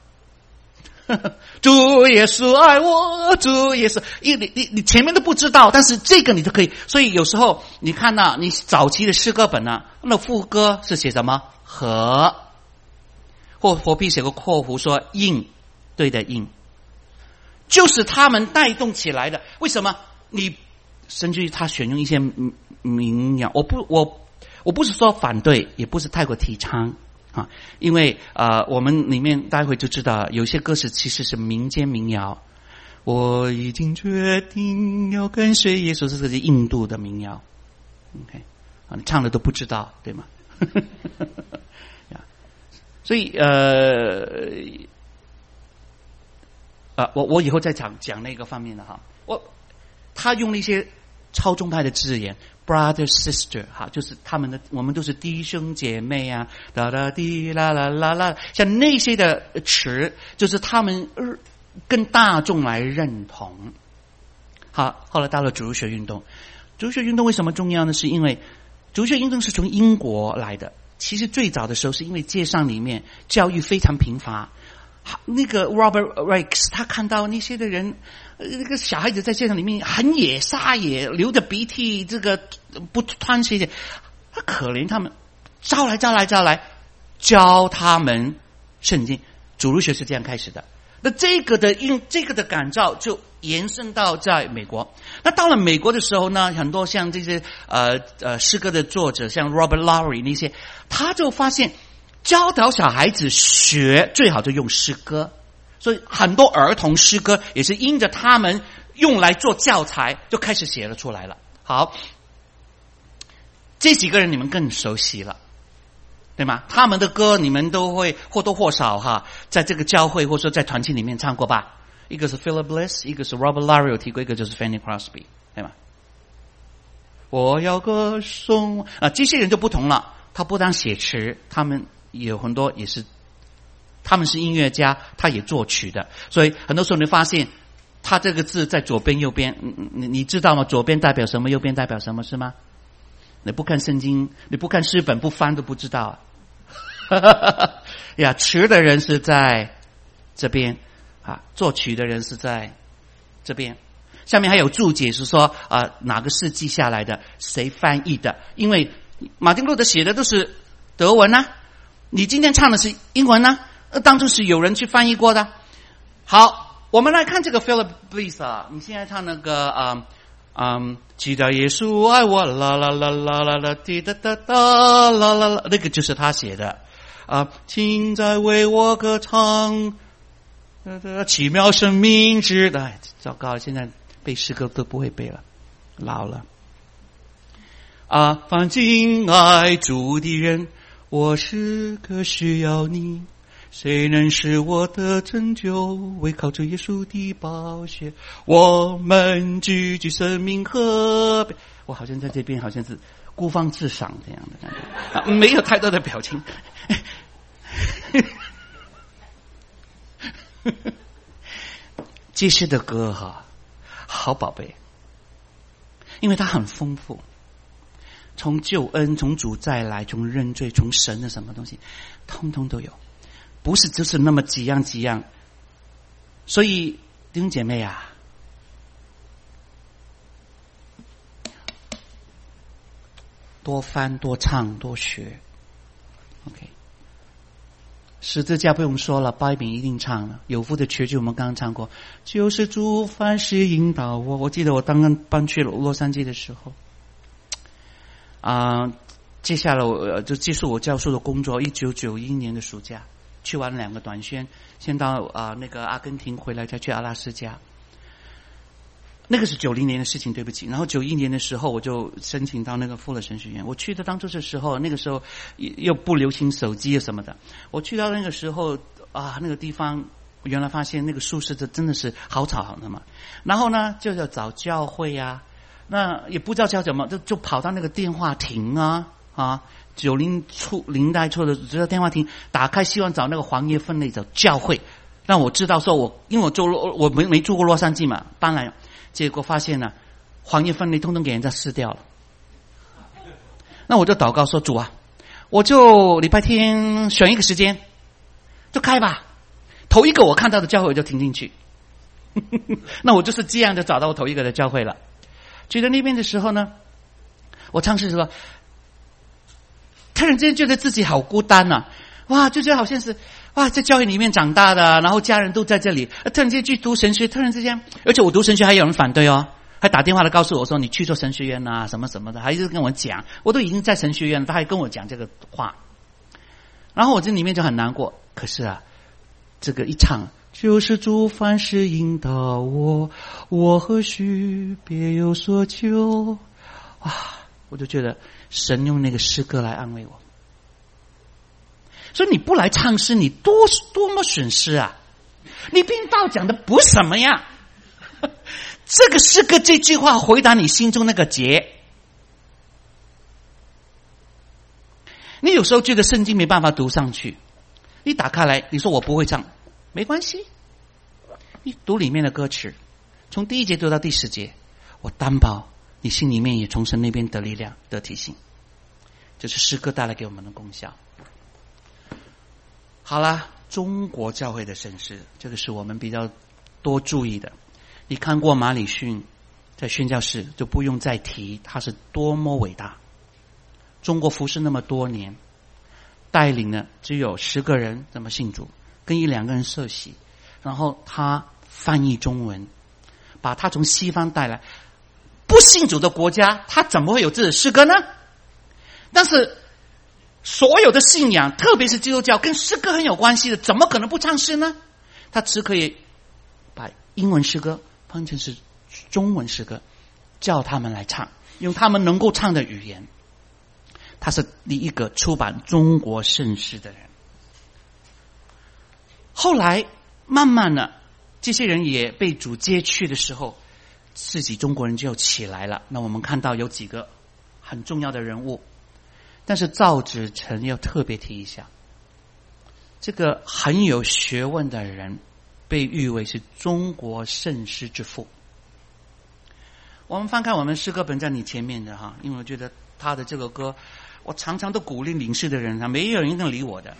主耶稣爱我，主耶稣，你前面都不知道，但是这个你就可以。所以有时候你看到你早期的诗歌本呢，那副歌是写什么？和，或佛必写个括弧说应，对的应，就是他们带动起来的。为什么？你甚至于他选用一些民谣，我不是说反对，也不是太过提倡啊，因为我们里面待会就知道，有些歌词其实是民间民谣。我已经决定要跟随耶稣，这是印度的民谣。OK， 你唱的都不知道，对吗？所以我以后再讲那个方面的哈。他用了一些超宗派的字眼 ，brother sister 哈，就是我们都是弟兄姐妹啊，啦啦滴啦啦啦啦，像那些的词，就是他们跟大众来认同。好，后来到了主日学运动，主日学运动为什么重要呢？是因为主日学运动是从英国来的。其实最早的时候是因为街上里面教育非常贫乏，那个 Robert Raikes 他看到那些的人，那个小孩子在街上里面很野撒野，流着鼻涕，这个不穿鞋，他可怜他们，招来教他们圣经。主日学是这样开始的。那这个的感召就延伸到在美国。那到了美国的时候呢，很多像这些诗歌的作者，像 Robert Lowry 那些，他就发现教导小孩子学最好就用诗歌，所以很多儿童诗歌也是因着他们用来做教材，就开始写了出来了。好，这几个人你们更熟悉了。对吗？他们的歌你们都会或多或少哈，在这个教会或者说在团体里面唱过吧？一个是 Philip Bliss， 一个是 Robert Lowry 有提过，一个就是 Fanny Crosby， 对吗？我要歌颂这些人就不同了，他不当写词，他们有很多也是，他们是音乐家，他也作曲的，所以很多时候你发现他这个字在左边右边，你知道吗？左边代表什么，右边代表什么，是吗？你不看圣经，你不看诗本，不翻都不知道啊。呀，词的人是在这边啊，作曲的人是在这边。下面还有注解是说哪个世纪下来的，谁翻译的？因为马丁路德写的都是德文啊，你今天唱的是英文啊，当中是有人去翻译过的。好，我们来看这个 Philip Bliss 啊，你现在唱那个记得耶稣爱我，啦啦啦啦啦啦滴哒哒哒啦啦啦，那个就是他写的。请再为我歌唱，奇妙生命之的。糟糕了，现在背诗歌都不会背了，老了。凡敬爱主的人，我时刻需要你。谁能使我的拯救？唯靠着耶稣的宝血，我们聚集生命河边。我好像在这边好像是孤芳自赏这样的感觉，没有太多的表情。这些的歌好宝贝，因为它很丰富，从救恩，从主再来，从认罪，从神的什么东西，通通都有。不是就是那么几样，所以弟兄姐妹啊，多翻多唱多学 ，OK。十字架不用说了，八一饼一定唱了。有福的曲句我们刚刚唱过，就是主凡事引导我。我记得我刚刚搬去洛杉矶的时候，接下来我就结束我教授的工作。1991年的暑假。去完2个短宣，先到那个阿根廷回来，再去阿拉斯加。那个是90年的事情，对不起。然后91年的时候，我就申请到那个富勒神学院。我去的当初的时候，那个时候又不流行手机什么的。我去到那个时候那个地方，原来发现那个宿舍真的是好吵的嘛。然后呢，就要找教会啊，那也不知道叫什么，就跑到那个电话亭 90代初的接到电话亭，打开希望找那个黄叶分类的教会，让我知道说因为我没住过洛杉矶嘛，搬来，结果发现呢，黄叶分类通通给人家撕掉了。那我就祷告说，主啊，我就礼拜天选一个时间就开吧，头一个我看到的教会我就停进去。那我就是这样就找到我头一个的教会了。去到那边的时候呢，我唱诗说，突然之间觉得自己好孤单啊，哇，就觉得好像是哇，在教会里面长大的，然后家人都在这里，突然之间去读神学，突然之间，而且我读神学还有人反对哦，还打电话来告诉我说你去做神学院啊什么什么的，还一直跟我讲，我都已经在神学院了，他还跟我讲这个话，然后我这里面就很难过。可是啊，这个一唱，就是主凡事引导我何须别有所求，哇，我就觉得神用那个诗歌来安慰我。所以你不来唱诗，你多么损失啊！你并道讲的不什么呀。这个诗歌这句话回答你心中那个结。你有时候觉得圣经没办法读上去，你打开来，你说我不会唱，没关系，你读里面的歌词，从第1节读到第10节，我担保你心里面也从神那边得力量得提醒，这是诗歌带来给我们的功效。好了，中国教会的神事，这个是我们比较多注意的。你看过马礼逊在宣教士，就不用再提他是多么伟大。中国服侍那么多年，带领了只有10个人怎么信主，跟1-2个人受洗，然后他翻译中文，把他从西方带来。不信主的国家，他怎么会有这种诗歌呢？但是所有的信仰，特别是基督教，跟诗歌很有关系的，怎么可能不唱诗呢？他只可以把英文诗歌翻成是中文诗歌，叫他们来唱，用他们能够唱的语言。他是第一个出版中国圣诗的人。后来慢慢的，这些人也被主接去的时候，自己中国人就起来了。那我们看到有几个很重要的人物，但是赵子成要特别提一下，这个很有学问的人被誉为是中国圣诗之父。我们翻看我们诗歌本在你前面的哈，因为我觉得他的这个歌，我常常都鼓励领事的人，没有人能理我的。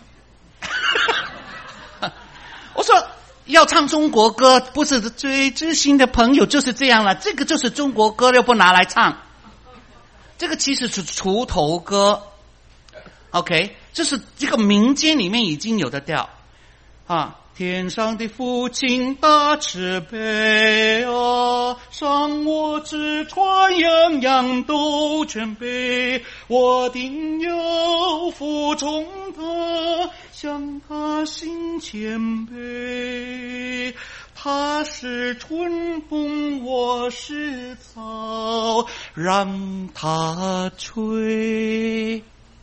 我说要唱中国歌，不是最知心的朋友就是这样了，这个就是中国歌，又不拿来唱，这个其实是锄头歌。OK， 这是这个民间里面已经有的调啊。天上的父亲大慈悲啊，赏我直传样样都全备，我定要服从他，向他心谦卑。他是春风，我是草，让他吹。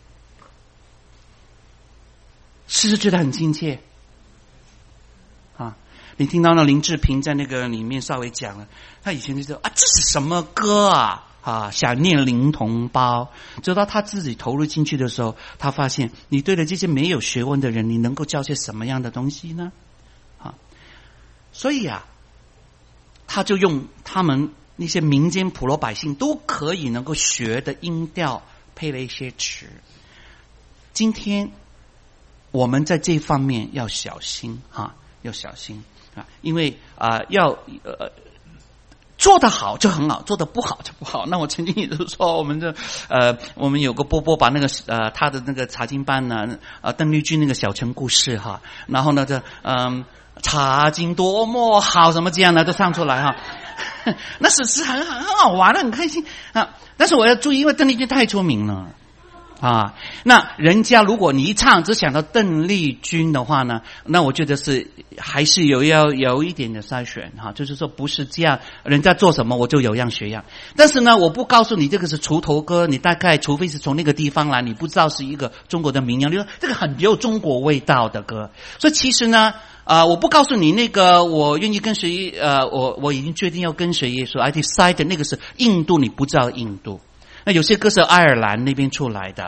是不是觉得很亲切啊？你听到那林志平在那个里面稍微讲了，他以前就说啊，这是什么歌啊，想念灵同胞。直到他自己投入进去的时候，他发现你对了这些没有学问的人，你能够教些什么样的东西呢？所以他就用他们那些民间普罗百姓都可以能够学的音调配了一些词。今天我们在这方面要小心要小心因为要做得好就很好，做得不好就不好。那我曾经也就是说，我们有个波波把那个他的那个查经班呢，邓丽君那个小城故事然后呢查经多么好什么这样的都唱出来那是很好玩的，很开心但是我要注意，因为邓丽君太出名了那人家如果你一唱只想到邓丽君的话呢，那我觉得是还是要有一点的筛选就是说不是这样，人家做什么我就有样学样。但是呢，我不告诉你这个是锄头歌，你大概除非是从那个地方来，你不知道是一个中国的民谣，你说这个很有中国味道的歌。所以其实呢我不告诉你那个我愿意跟随我已经决定要跟随耶稣 I decide 那个是印度，你不知道印度。那有些歌是爱尔兰那边出来的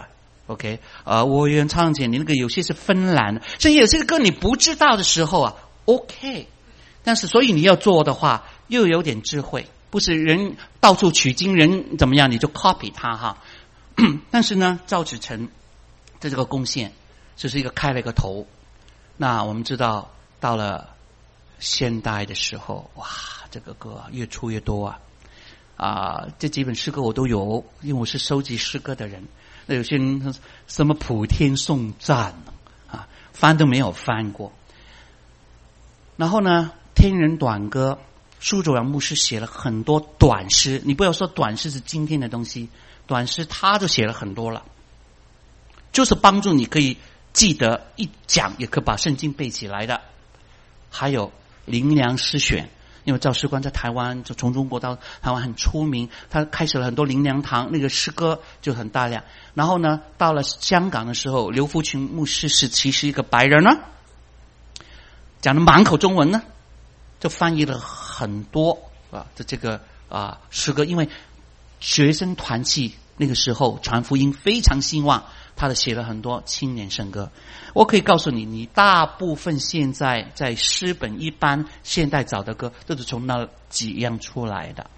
OK， 我原唱见你那个有些是芬兰的，甚至有些歌你不知道的时候啊 ，OK， 但是所以你要做的话，又有点智慧，不是人到处取经，人怎么样你就 copy 他哈。但是呢，赵子成的这个贡献，就是一个开了一个头。那我们知道，到了现代的时候，哇，这个歌越出越多这几本诗歌我都有，因为我是收集诗歌的人。那有些人什么普天颂赞翻都没有翻过。然后呢，天人短歌，苏佐阳牧师写了很多短诗。你不要说短诗是今天的东西，短诗他就写了很多了，就是帮助你可以记得一讲，也可以把圣经背起来的。还有灵粮诗选。因为赵士官在台湾，就从中国到台湾很出名，他开始了很多灵粮堂，那个诗歌就很大量。然后呢，到了香港的时候，刘福群牧师是其实一个白人呢，讲的满口中文呢，就翻译了很多这个诗歌。因为学生团契那个时候传福音非常兴旺，他写了很多青年圣歌。我可以告诉你，你大部分现在在诗本一般现代找的歌，都是从那几样出来的。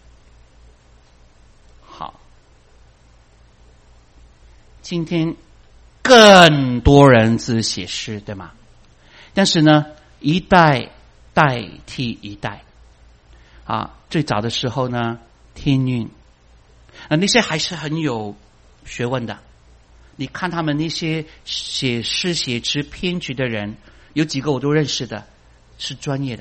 好，今天更多人自写诗，对吗？但是呢，一代代替一代最早的时候呢，天韵那些还是很有学问的。你看他们那些写诗写词编曲的人，有几个我都认识的，是专业的。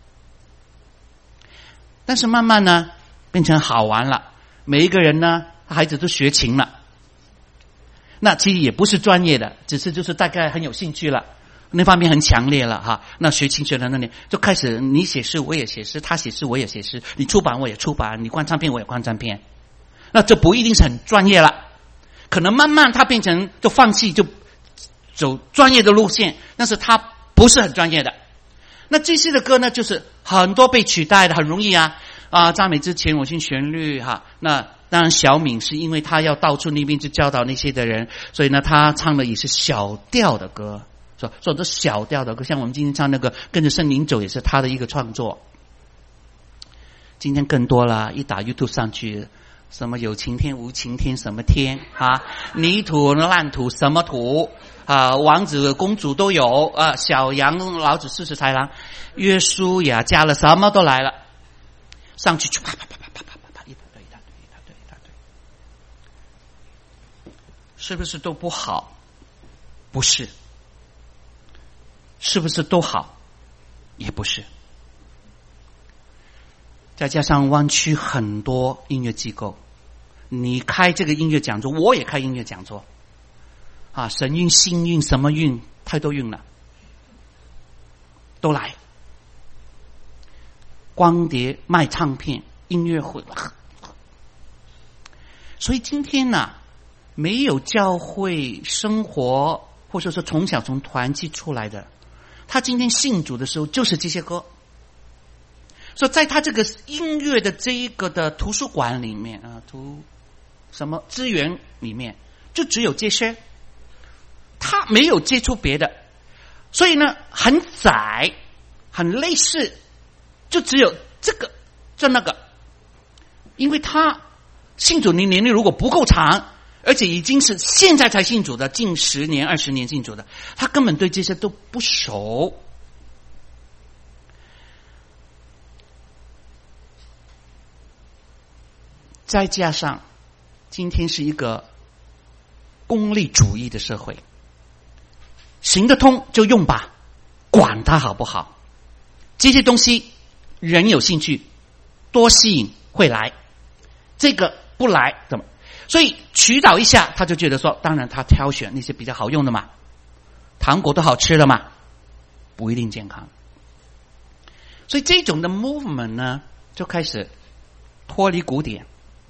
但是慢慢呢变成好玩了，每一个人呢孩子都学琴了，那其实也不是专业的，只是就是大概很有兴趣了，那方面很强烈了那学琴学到那里就开始，你写诗我也写诗，他写诗我也写诗，你出版我也出版，你灌唱片我也灌唱片。那这不一定是很专业了，可能慢慢他变成就放弃，就走专业的路线，但是他不是很专业的。那这些的歌呢，就是很多被取代的，很容易赞美之前我听旋律那当然小敏是因为他要到处那边去教导那些的人，所以呢他唱的也是小调的歌，所以这小调的歌，像我们今天唱那个跟着圣灵走，也是他的一个创作。今天更多了，一打 YouTube 上去，什么有晴天无晴天什么天泥土烂土什么土王子公主都有小羊老子40豺狼，约书亚加了什么都来了，上去就啪啪啪啪啪啪啪一大堆，是不是都不好？不是。是不是都好？也不是。再加上湾区很多音乐机构，你开这个音乐讲座，我也开音乐讲座神韵新韵什么韵，太多韵了，都来。光碟卖唱片音乐会，所以今天没有教会生活，或者说从小从团契出来的，他今天信主的时候就是这些歌。所以在他这个音乐的这一个的图书馆里面什么资源里面，就只有这些，他没有接触别的，所以呢很窄，很类似，就只有这个就那个。因为他信主的年龄如果不够长，而且已经是现在才信主的，近10年20年信主的，他根本对这些都不熟。再加上今天是一个功利主义的社会，行得通就用吧，管它好不好。这些东西人有兴趣多吸引会来，这个不来怎么？所以祈祷一下他就觉得说，当然他挑选那些比较好用的嘛，糖果都好吃的嘛，不一定健康。所以这种的 movement 呢就开始脱离古典，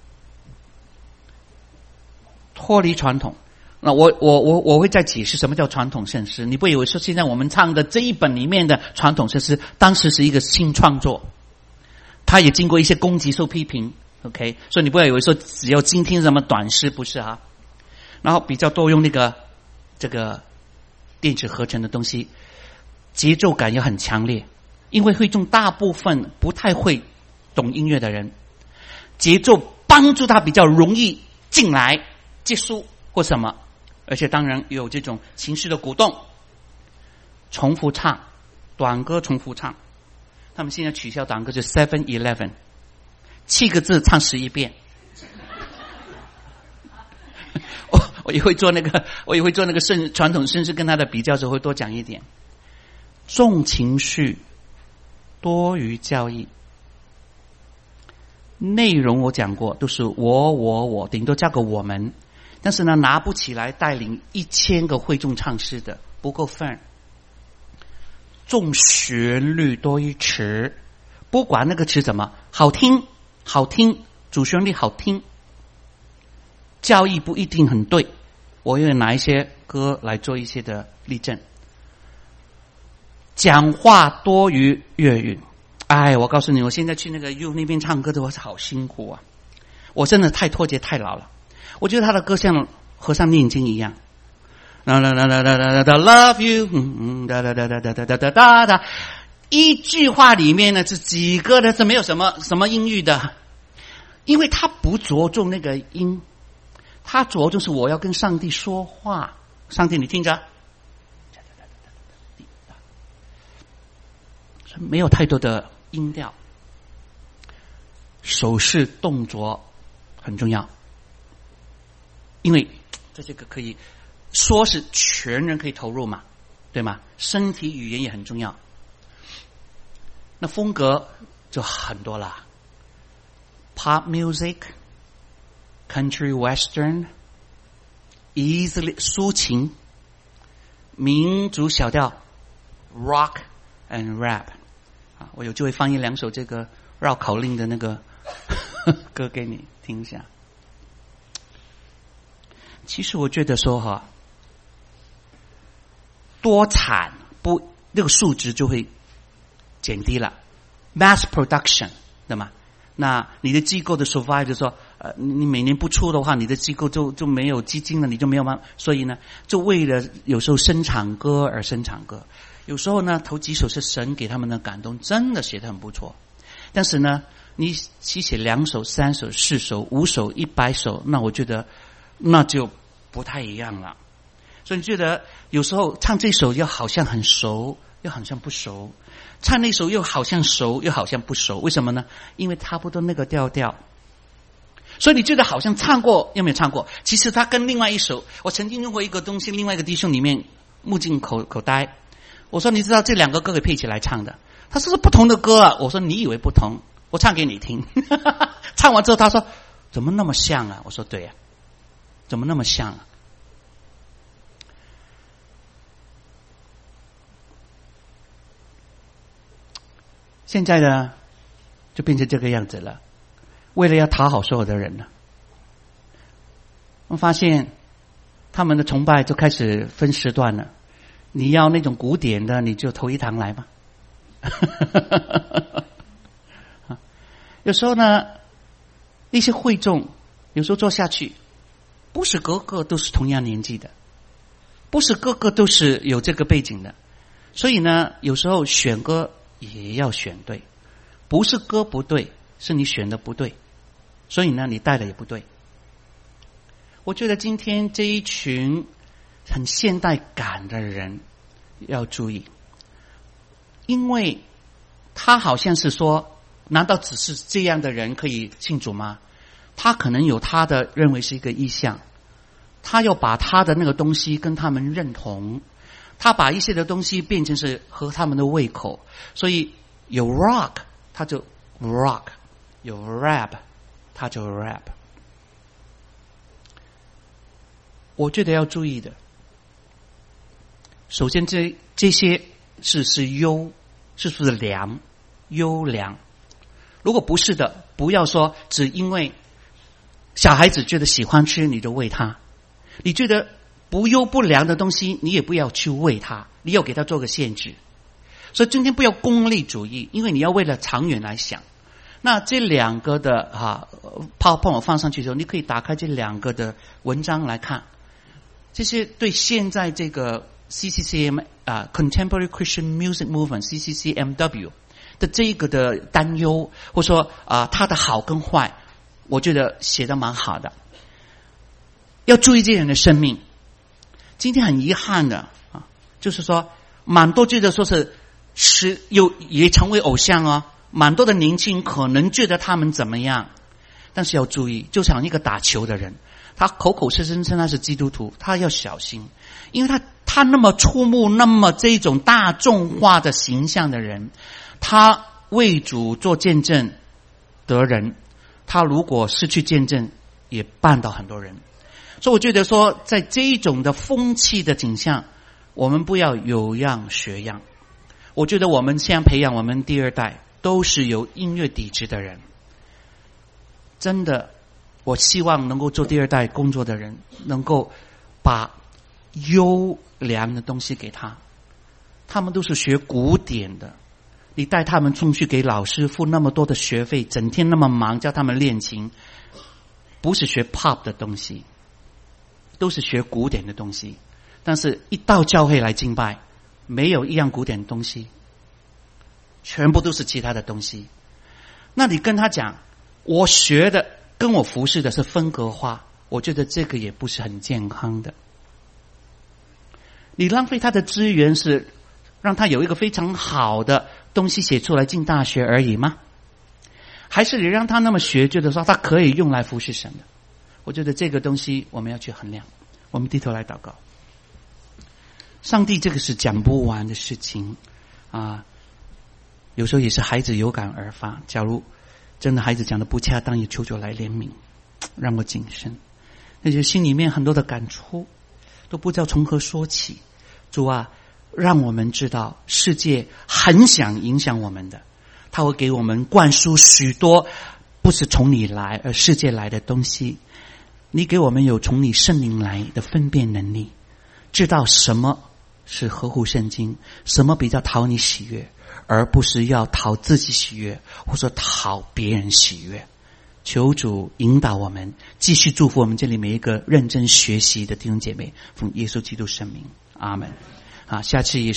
脱离传统。那我会再解释什么叫传统圣诗。你不以为说现在我们唱的这一本里面的传统圣诗当时是一个新创作，它也经过一些攻击受批评 OK， 所以你不要以为说只有今天什么短诗，不是然后比较多用这个电子合成的东西，节奏感也很强烈。因为会众大部分不太会懂音乐的人，节奏帮助他比较容易进来接触或什么，而且当然有这种情绪的鼓动。重复唱短歌，重复唱，他们现在取消短歌就 7-11， 7个字唱11遍。我也会做那个传统绅士跟他的比较时候会多讲一点。重情绪多于教义，内容我讲过都是我，顶多加个我们，但是呢拿不起来带领1000个会众唱诗的，不够份。重旋律多于词，不管那个词怎么好听，主旋律好听，教义不一定很对。我会拿一些歌来做一些的例证。讲话多于粤语，我告诉你，我现在去那个 U 那边唱歌的话好辛苦啊！我真的太脱节太老了。我觉得他的歌像和尚念经一样，啦啦啦啦啦啦啦 ，Love you， 哒哒哒哒哒哒哒哒哒，一句话里面呢，这几个呢是没有什么音域的，因为他不着重那个音，他着重是我要跟上帝说话，上帝你听着。没有太多的音调，手势动作很重要，因为这个可以说是全人可以投入嘛，对吗？身体语言也很重要。那风格就很多啦 ，pop music、country western、easily 抒情、民族小调、rock and rap。我有机会翻译2首这个绕口令的那个歌给你听一下。其实我觉得说多产不那个数值就会减低了 ，mass production 对吗？那你的机构的 survive 就说你每年不出的话，你的机构就没有基金了，你就没有办法。所以呢，就为了有时候生产歌而生产歌。有时候呢，头几首是神给他们的感动，真的写得很不错。但是呢，你写2首、3首、4首、5首、100首，那我觉得那就不太一样了。所以你觉得有时候唱这首又好像很熟，又好像不熟；唱那首又好像熟，又好像不熟。为什么呢？因为差不多那个调调。所以你觉得好像唱过，又没有唱过。其实它跟另外一首，我曾经用过一个东西，另外一个弟兄里面目镜口呆。我说你知道这2个歌可以配起来唱的，他说是不同的歌啊。我说你以为不同，我唱给你听。唱完之后他说怎么那么像啊？我说对啊，怎么那么像啊？现在呢就变成这个样子了，为了要讨好所有的人了，我发现他们的崇拜就开始分时段了。你要那种古典的，你就头一堂来吧。有时候呢，一些会众有时候做下去，不是个个都是同样年纪的，不是个个都是有这个背景的，所以呢，有时候选歌也要选对，不是歌不对，是你选的不对，所以呢，你带的也不对。我觉得今天这一群很现代感的人要注意，因为他好像是说，难道只是这样的人可以信主吗？他可能有他的认为是一个意向，他要把他的那个东西跟他们认同，他把一些的东西变成是合他们的胃口，所以有 rock 他就 rock， 有 rap 他就 rap。我觉得要注意的，首先这些是优，是不是良？优良。如果不是的，不要说只因为小孩子觉得喜欢吃你就喂他，你觉得不优不良的东西你也不要去喂他，你要给他做个限制。所以今天不要功利主义，因为你要为了长远来想。那这2个的PowerPoint我放上去的时候，你可以打开这2个的文章来看。 这些对现在这个 CCCM Contemporary Christian Music Movement CCCMW 的这个的担忧，或者说它的好跟坏，我觉得写得蛮好的。要注意这些人的生命。今天很遗憾的就是说蛮多觉得说是也成为偶像哦，蛮多的年轻人可能觉得他们怎么样，但是要注意，就像一个打球的人，他口口声声他是基督徒，他要小心，因为他那么触目，那么这种大众化的形象的人，他为主做见证得人，他如果失去见证也绊倒很多人。所以我觉得说在这一种的风气的景象，我们不要有样学样。我觉得我们现在培养我们第二代都是有音乐底子的人，真的我希望能够做第二代工作的人能够把优良的东西给他们都是学古典的，你带他们出去给老师付那么多的学费，整天那么忙叫他们练琴，不是学 pop 的东西，都是学古典的东西，但是一到教会来敬拜，没有一样古典的东西，全部都是其他的东西。那你跟他讲我学的跟我服侍的是分隔化，我觉得这个也不是很健康的。你浪费他的资源是让他有一个非常好的东西写出来进大学而已吗？还是你让他那么学觉得说他可以用来服侍神的？我觉得这个东西我们要去衡量。我们低头来祷告。上帝，这个是讲不完的事情有时候也是孩子有感而发，假如真的孩子讲的不恰当，也求主来怜悯，让我谨慎。那就心里面很多的感触都不知道从何说起。主啊，让我们知道世界很想影响我们的，他会给我们灌输许多不是从你来而世界来的东西。你给我们有从你圣灵来的分辨能力，知道什么是合乎圣经，什么比较讨你喜悦，而不是要讨自己喜悦，或者讨别人喜悦。求主引导我们，继续祝福我们这里每一个认真学习的弟兄姐妹，奉耶稣基督圣名，阿们。下次也